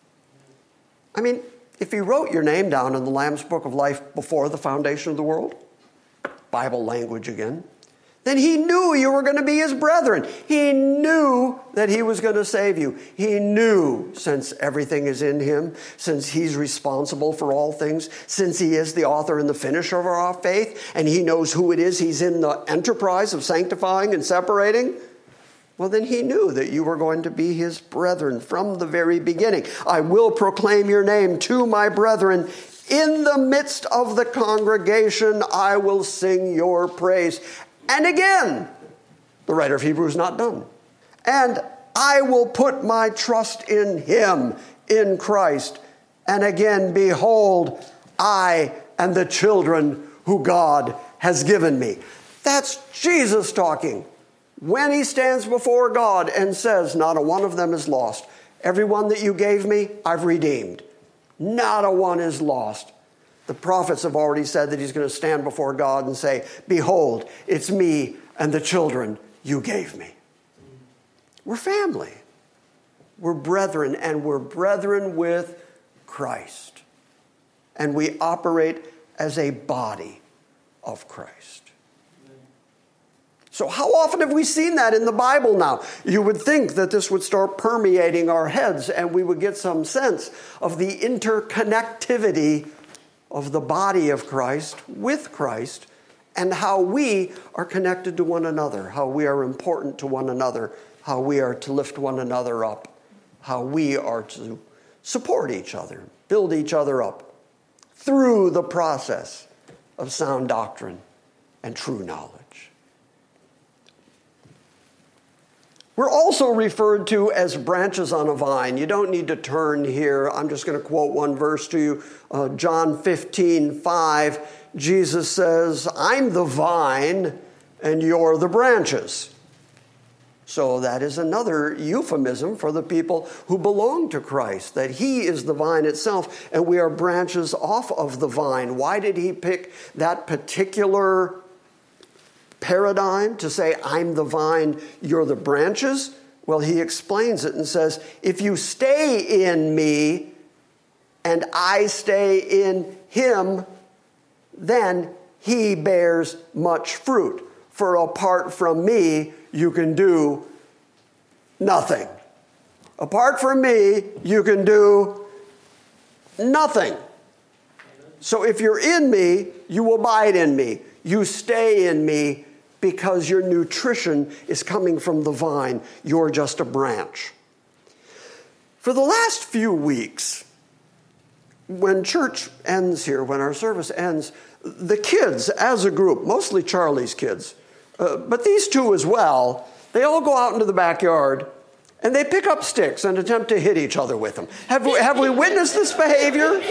S2: I mean, if he wrote your name down in the Lamb's Book of Life before the foundation of the world, Bible language again, then he knew you were going to be his brethren. He knew that he was going to save you. He knew, since everything is in him, since he's responsible for all things, since he is the author and the finisher of our faith, and he knows who it is he's in the enterprise of sanctifying and separating, well, then he knew that you were going to be his brethren from the very beginning. I will proclaim your name to my brethren. In the midst of the congregation, I will sing your praise. And again, the writer of Hebrews is not done. And I will put my trust in him, in Christ. And again, behold, I and the children who God has given me. That's Jesus talking. When he stands before God and says, not a one of them is lost. Every one that you gave me, I've redeemed. Not a one is lost. The prophets have already said that he's going to stand before God and say, behold, it's me and the children you gave me. We're family. We're brethren, and we're brethren with Christ. And we operate as a body of Christ. So how often have we seen that in the Bible now? You would think that this would start permeating our heads and we would get some sense of the interconnectivity of the body of Christ with Christ and how we are connected to one another, how we are important to one another, how we are to lift one another up, how we are to support each other, build each other up through the process of sound doctrine and true knowledge. We're also referred to as branches on a vine. You don't need to turn here. I'm just going to quote one verse to you. Uh, John fifteen five, Jesus says, I'm the vine and you're the branches. So that is another euphemism for the people who belong to Christ, that he is the vine itself and we are branches off of the vine. Why did he pick that particular paradigm to say, I'm the vine, you're the branches? Well, he explains it and says, if you stay in me and I stay in him, then he bears much fruit. For apart from me, you can do nothing. Apart from me, you can do nothing. So if you're in me, you abide in me. You stay in me because your nutrition is coming from the vine. You're just a branch. For the last few weeks, when church ends here, when our service ends, the kids as a group, mostly Charlie's kids, uh, but these two as well, they all go out into the backyard and they pick up sticks and attempt to hit each other with them. Have we, have we witnessed this behavior?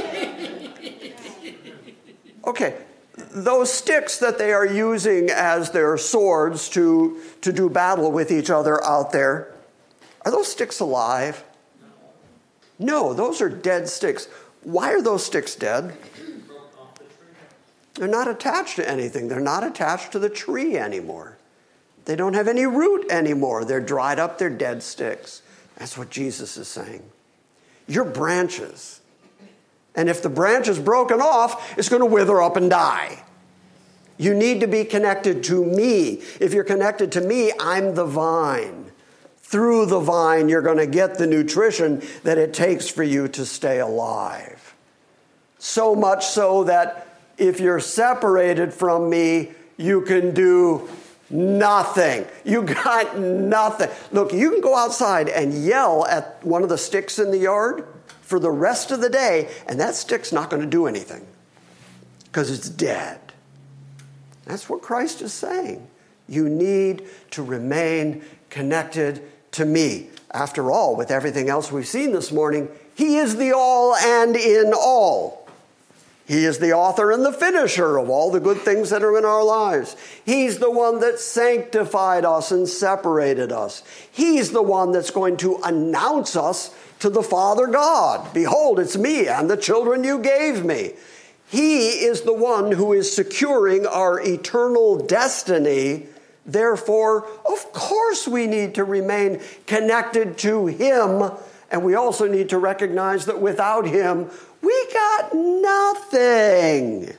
S2: Okay, those sticks that they are using as their swords to, to do battle with each other out there, are those sticks alive? No, those are dead sticks. Why are those sticks dead? They're not attached to anything. They're not attached to the tree anymore. They don't have any root anymore. They're dried up, they're dead sticks. That's what Jesus is saying. You're branches. And if the branch is broken off, it's going to wither up and die. You need to be connected to me. If you're connected to me, I'm the vine. Through the vine, you're going to get the nutrition that it takes for you to stay alive. So much so that if you're separated from me, you can do nothing. You got nothing. Look, you can go outside and yell at one of the sticks in the yard for the rest of the day, and that stick's not going to do anything because it's dead. That's what Christ is saying. You need to remain connected to me. After all, with everything else we've seen this morning, he is the all and in all. He is the author and the finisher of all the good things that are in our lives. He's the one that sanctified us and separated us. He's the one that's going to announce us to the Father God. Behold, it's me and the children you gave me. He is the one who is securing our eternal destiny. Therefore, of course we need to remain connected to him. And we also need to recognize that without him, we got nothing.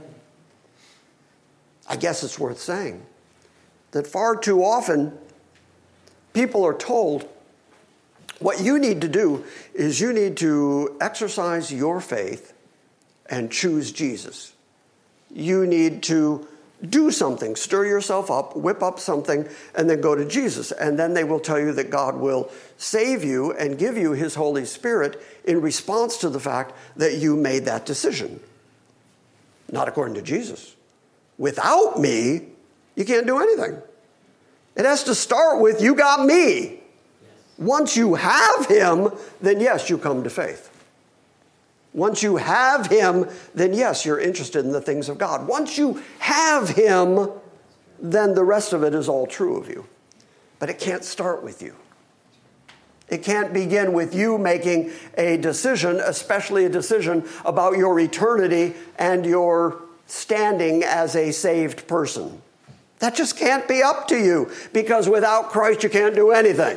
S2: I guess it's worth saying that far too often people are told what you need to do is you need to exercise your faith and choose Jesus. You need to do something, stir yourself up, whip up something, and then go to Jesus. And then they will tell you that God will save you and give you his Holy Spirit in response to the fact that you made that decision. Not according to Jesus. Without me, you can't do anything. It has to start with, you got me. Once you have him, then yes, you come to faith. Once you have him, then yes, you're interested in the things of God. Once you have him, then the rest of it is all true of you. But it can't start with you. It can't begin with you making a decision, especially a decision about your eternity and your standing as a saved person. That just can't be up to you, because without Christ you can't do anything.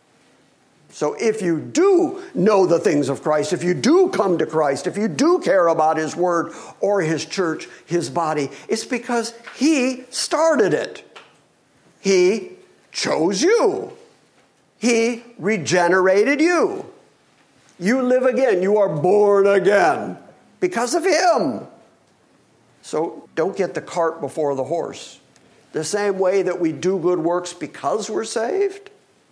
S2: So if you do know the things of Christ, if you do come to Christ, if you do care about his word or his church, his body, it's because he started it. He chose you. He regenerated you. You live again. You are born again because of him. So don't get the cart before the horse. The same way that we do good works because we're saved,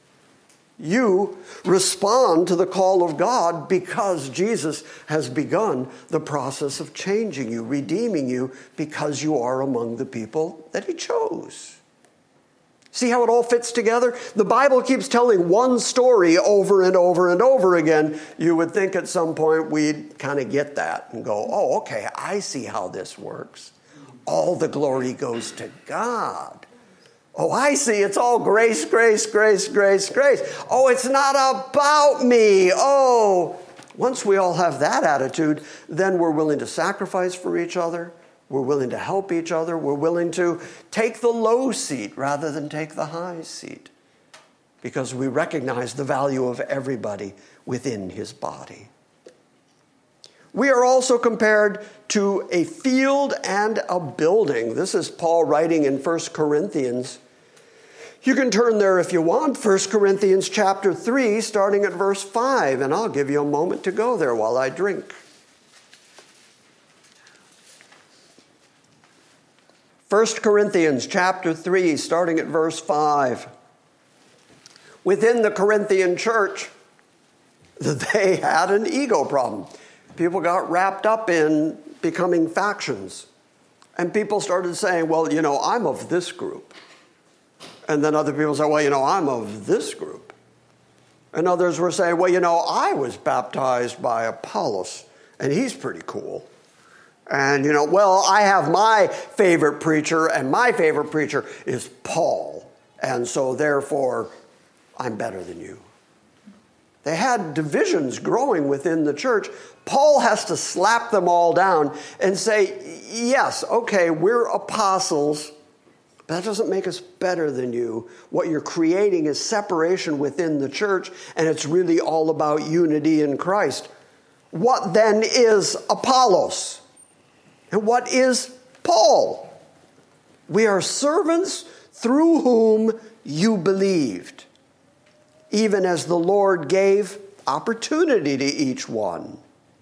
S2: you respond to the call of God because Jesus has begun the process of changing you, redeeming you, because you are among the people that he chose. See how it all fits together? The Bible keeps telling one story over and over and over again. You would think at some point we'd kind of get that and go, oh, okay, I see how this works. All the glory goes to God. Oh, I see. It's all grace, grace, grace, grace, grace. Oh, it's not about me. Oh, once we all have that attitude, then we're willing to sacrifice for each other. We're willing to help each other. We're willing to take the low seat rather than take the high seat, because we recognize the value of everybody within his body. We are also compared to a field and a building. This is Paul writing in First Corinthians. You can turn there if you want, First Corinthians chapter three, starting at verse five, and I'll give you a moment to go there while I drink. First Corinthians chapter three, starting at verse five. Within the Corinthian church, they had an ego problem. People got wrapped up in becoming factions. And people started saying, well, you know, I'm of this group. And then other people say, well, you know, I'm of this group. And others were saying, well, you know, I was baptized by Apollos, and he's pretty cool. And, you know, well, I have my favorite preacher, and my favorite preacher is Paul. And so, therefore, I'm better than you. They had divisions growing within the church. Paul has to slap them all down and say, yes, okay, we're apostles, but that doesn't make us better than you. What you're creating is separation within the church, and it's really all about unity in Christ. What then is Apollos? And what is Paul? We are servants through whom you believed, even as the Lord gave opportunity to each one.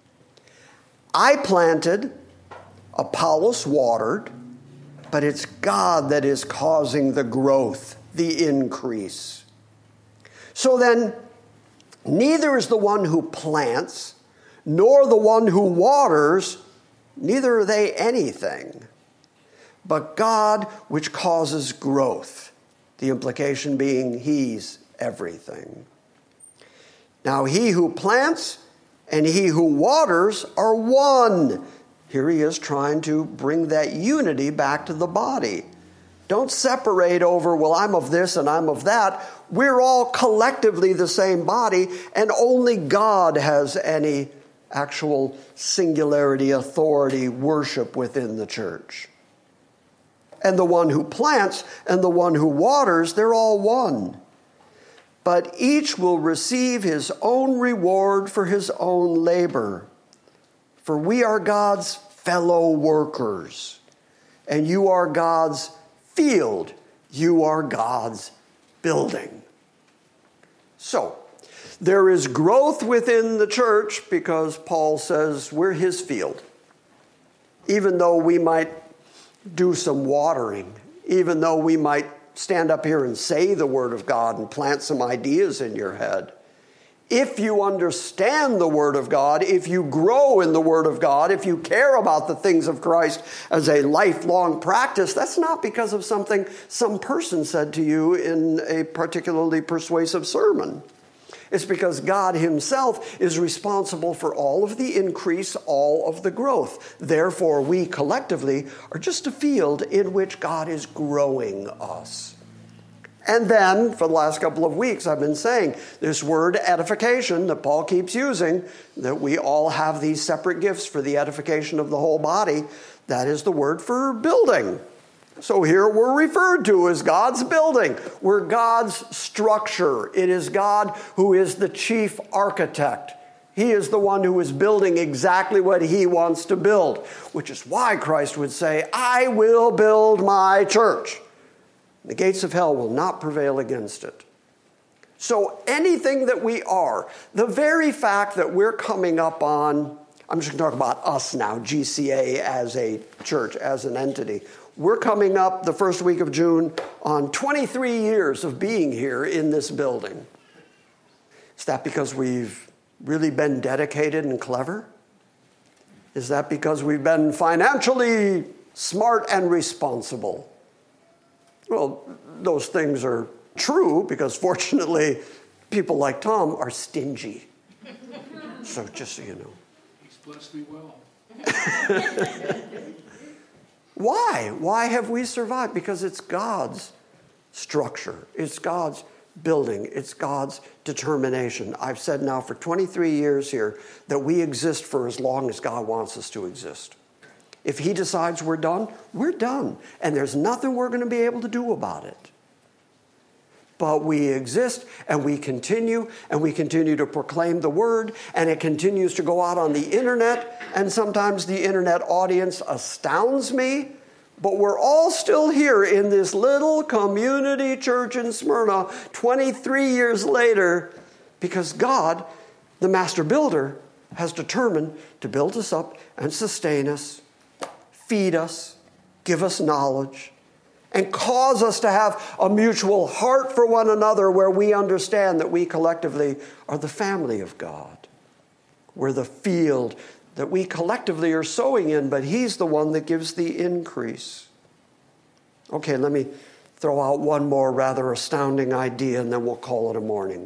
S2: I planted, Apollos watered, but it's God that is causing the growth, the increase. So then, neither is the one who plants, nor the one who waters, neither are they anything, but God which causes growth. The implication being he's everything. Now he who plants and he who waters are one. Here he is trying to bring that unity back to the body. Don't separate over, well, I'm of this and I'm of that. We're all collectively the same body, and only God has any actual singularity, authority, worship within the church. And the one who plants and the one who waters, they're all one. But each will receive his own reward for his own labor. For we are God's fellow workers, and you are God's field. You are God's building. So, there is growth within the church because Paul says we're his field. Even though we might do some watering, even though we might stand up here and say the word of God and plant some ideas in your head. If you understand the word of God, if you grow in the word of God, if you care about the things of Christ as a lifelong practice, that's not because of something some person said to you in a particularly persuasive sermon. It's because God himself is responsible for all of the increase, all of the growth. Therefore, we collectively are just a field in which God is growing us. And then, for the last couple of weeks, I've been saying this word edification that Paul keeps using, that we all have these separate gifts for the edification of the whole body. That is the word for building. So here we're referred to as God's building. We're God's structure. It is God who is the chief architect. He is the one who is building exactly what he wants to build, which is why Christ would say, I will build my church. The gates of hell will not prevail against it. So anything that we are, the very fact that we're coming up on, I'm just going to talk about us now, G C A as a church, as an entity. We're coming up the first week of June on twenty-three years of being here in this building. Is that because we've really been dedicated and clever? Is that because we've been financially smart and responsible? Well, those things are true because fortunately people like Tom are stingy. So just so you know.
S4: He's blessed me well.
S2: Why? Why have we survived? Because it's God's structure. It's God's building. It's God's determination. I've said now for twenty-three years here that we exist for as long as God wants us to exist. If he decides we're done, we're done. And there's nothing we're going to be able to do about it. But we exist and we continue and we continue to proclaim the word, and it continues to go out on the internet, and sometimes the internet audience astounds me, but we're all still here in this little community church in Smyrna twenty-three years later because God, the master builder, has determined to build us up and sustain us, feed us, give us knowledge, and cause us to have a mutual heart for one another where we understand that we collectively are the family of God. We're the field that we collectively are sowing in, but he's the one that gives the increase. Okay, let me throw out one more rather astounding idea, and then we'll call it a morning.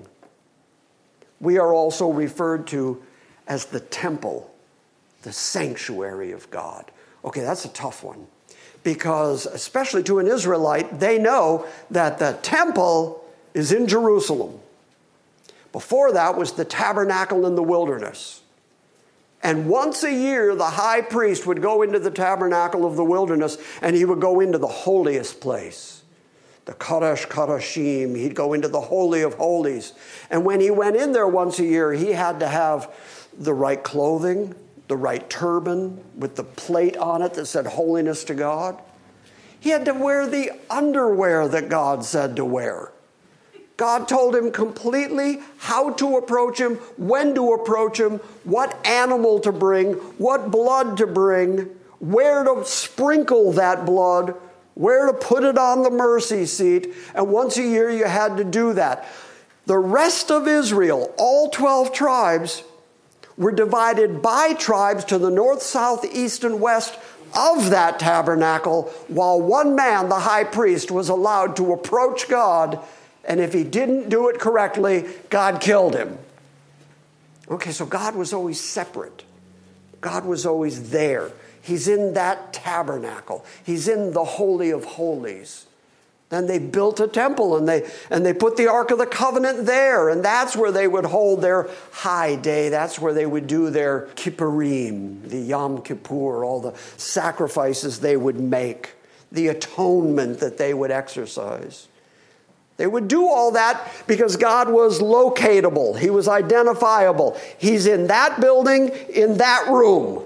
S2: We are also referred to as the temple, the sanctuary of God. Okay, that's a tough one. Because, especially to an Israelite, they know that the temple is in Jerusalem. Before that was the tabernacle in the wilderness. And once a year, the high priest would go into the tabernacle of the wilderness, and he would go into the holiest place, the Kadesh Kadashim. He'd go into the Holy of Holies. And when he went in there once a year, he had to have the right clothing, the right turban with the plate on it that said holiness to God. He had to wear the underwear that God said to wear. God told him completely how to approach him, when to approach him, what animal to bring, what blood to bring, where to sprinkle that blood, where to put it on the mercy seat. And once a year you had to do that. The rest of Israel, all twelve tribes, were divided by tribes to the north, south, east, and west of that tabernacle, while one man, the high priest, was allowed to approach God, and if he didn't do it correctly, God killed him. Okay, so God was always separate. God was always there. He's in that tabernacle. He's in the Holy of Holies. Then they built a temple, and they and they put the Ark of the Covenant there, and that's where they would hold their high day. That's where they would do their Kippurim, the Yom Kippur, all the sacrifices they would make, the atonement that they would exercise. They would do all that because God was locatable. He was identifiable. He's in that building, in that room.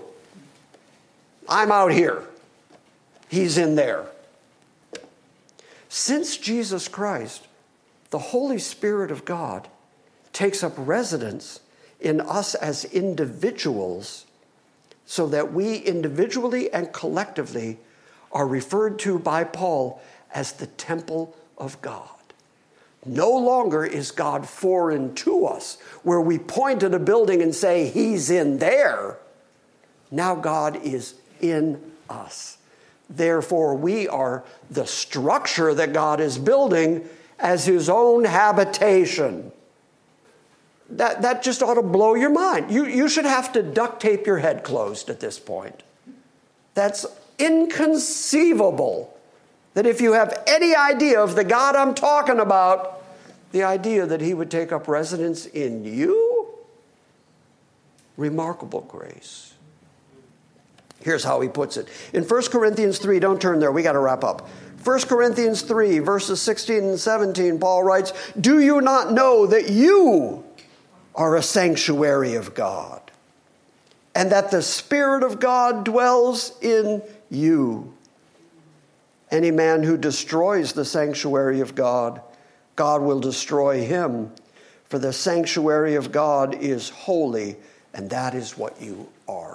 S2: I'm out here. He's in there. Since Jesus Christ, the Holy Spirit of God takes up residence in us as individuals, so that we individually and collectively are referred to by Paul as the temple of God. No longer is God foreign to us, where we point at a building and say, he's in there. Now God is in us. Therefore, we are the structure that God is building as his own habitation. That, that just ought to blow your mind. You, you should have to duct tape your head closed at this point. That's inconceivable that if you have any idea of the God I'm talking about, the idea that he would take up residence in you? Remarkable grace. Here's how he puts it. In First Corinthians three, don't turn there, we got to wrap up. First Corinthians three, verses sixteen and seventeen, Paul writes, "Do you not know that you are a sanctuary of God, and that the Spirit of God dwells in you? Any man who destroys the sanctuary of God, God will destroy him. For the sanctuary of God is holy, and that is what you are."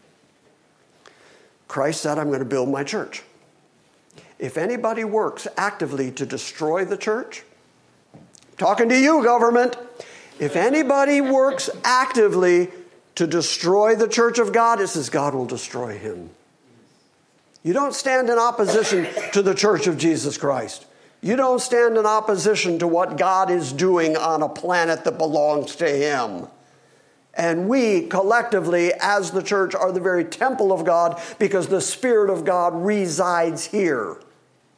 S2: Christ said, I'm going to build my church. If anybody works actively to destroy the church, talking to you, government, if anybody works actively to destroy the church of God, it says God will destroy him. You don't stand in opposition to the church of Jesus Christ. You don't stand in opposition to what God is doing on a planet that belongs to him. And we collectively, as the church, are the very temple of God because the Spirit of God resides here.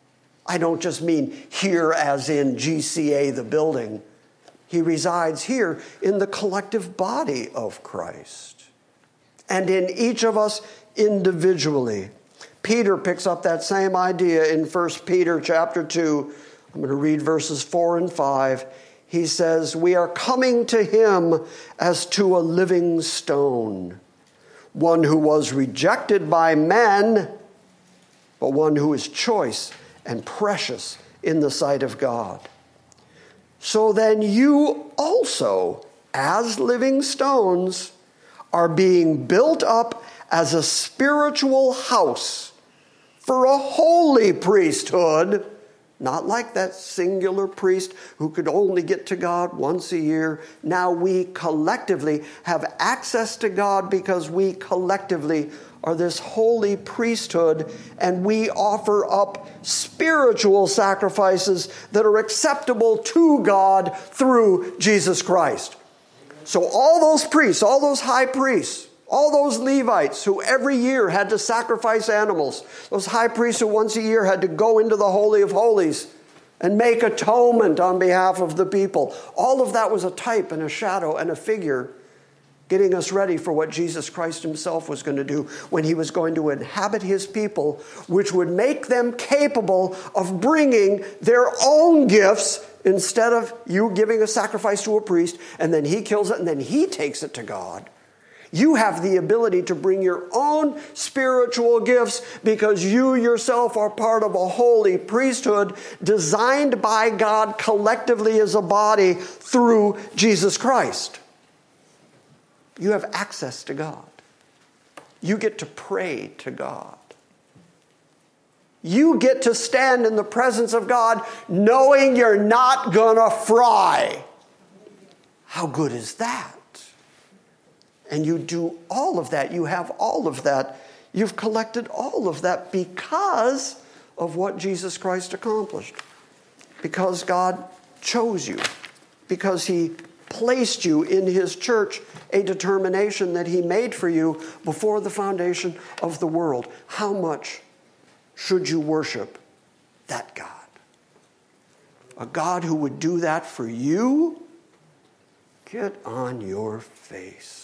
S2: I don't just mean here as in G C A, the building. He resides here in the collective body of Christ and in each of us individually. Peter picks up that same idea in First Peter chapter two. I'm going to read verses four and five. He says, we are coming to him as to a living stone, one who was rejected by men, but one who is choice and precious in the sight of God. So then you also, as living stones, are being built up as a spiritual house for a holy priesthood, not like that singular priest who could only get to God once a year. Now we collectively have access to God because we collectively are this holy priesthood, and we offer up spiritual sacrifices that are acceptable to God through Jesus Christ. So all those priests, all those high priests, all those Levites who every year had to sacrifice animals, those high priests who once a year had to go into the Holy of Holies and make atonement on behalf of the people, all of that was a type and a shadow and a figure getting us ready for what Jesus Christ himself was going to do when he was going to inhabit his people, which would make them capable of bringing their own gifts instead of you giving a sacrifice to a priest and then he kills it and then he takes it to God. You have the ability to bring your own spiritual gifts because you yourself are part of a holy priesthood designed by God collectively as a body through Jesus Christ. You have access to God. You get to pray to God. You get to stand in the presence of God knowing you're not gonna fry. How good is that? And you do all of that. You have all of that. You've collected all of that because of what Jesus Christ accomplished. Because God chose you. Because he placed you in his church, a determination that he made for you before the foundation of the world. How much should you worship that God? A God who would do that for you? Get on your face.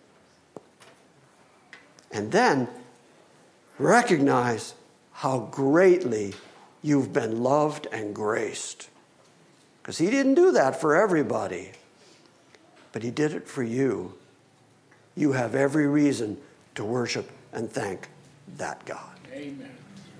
S2: And then recognize how greatly you've been loved and graced. Because he didn't do that for everybody. But he did it for you. You have every reason to worship and thank that God.
S4: Amen.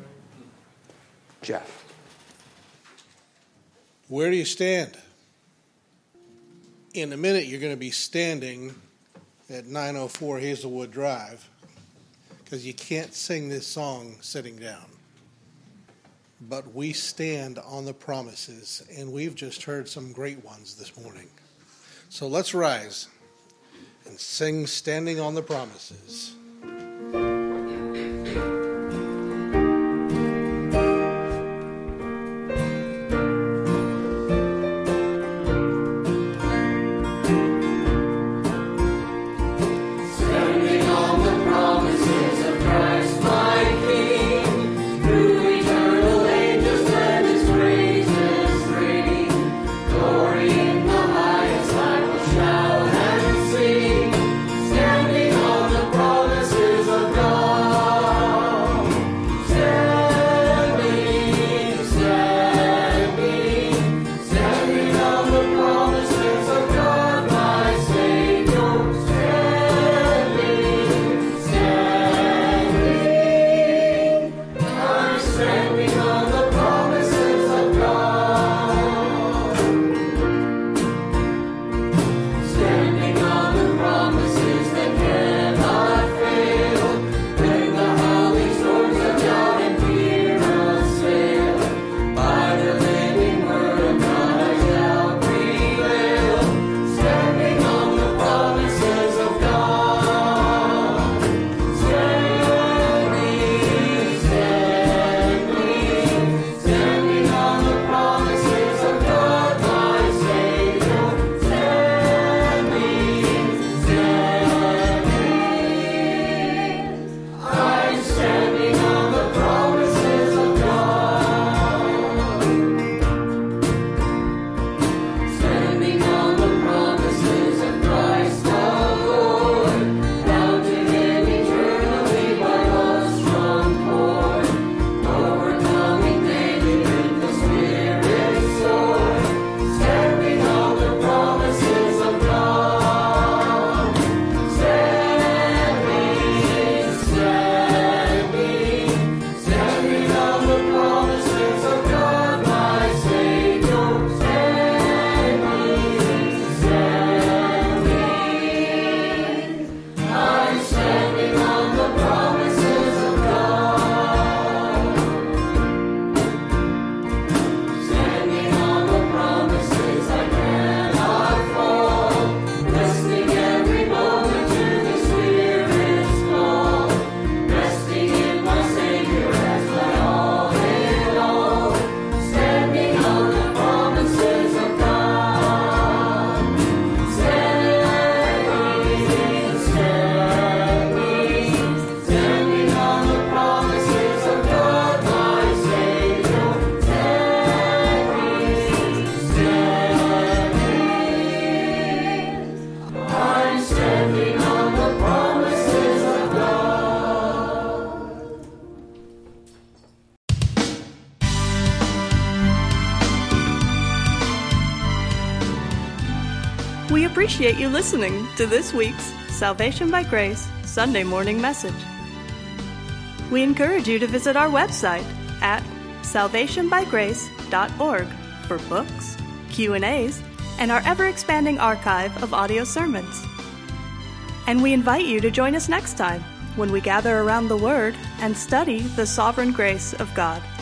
S2: Jeff.
S5: Where do you stand? In a minute, you're going to be standing at nine oh four Hazelwood Drive because you can't sing this song sitting down. But we stand on the promises, and we've just heard some great ones this morning. So let's rise and sing Standing on the Promises.
S6: Standing on the promise.
S1: appreciate you listening to this week's Salvation by Grace Sunday morning message. We encourage you to visit our website at salvation by grace dot org for books, Q and A's, and our ever-expanding archive of audio sermons. And we invite you to join us next time when we gather around the Word and study the sovereign grace of God.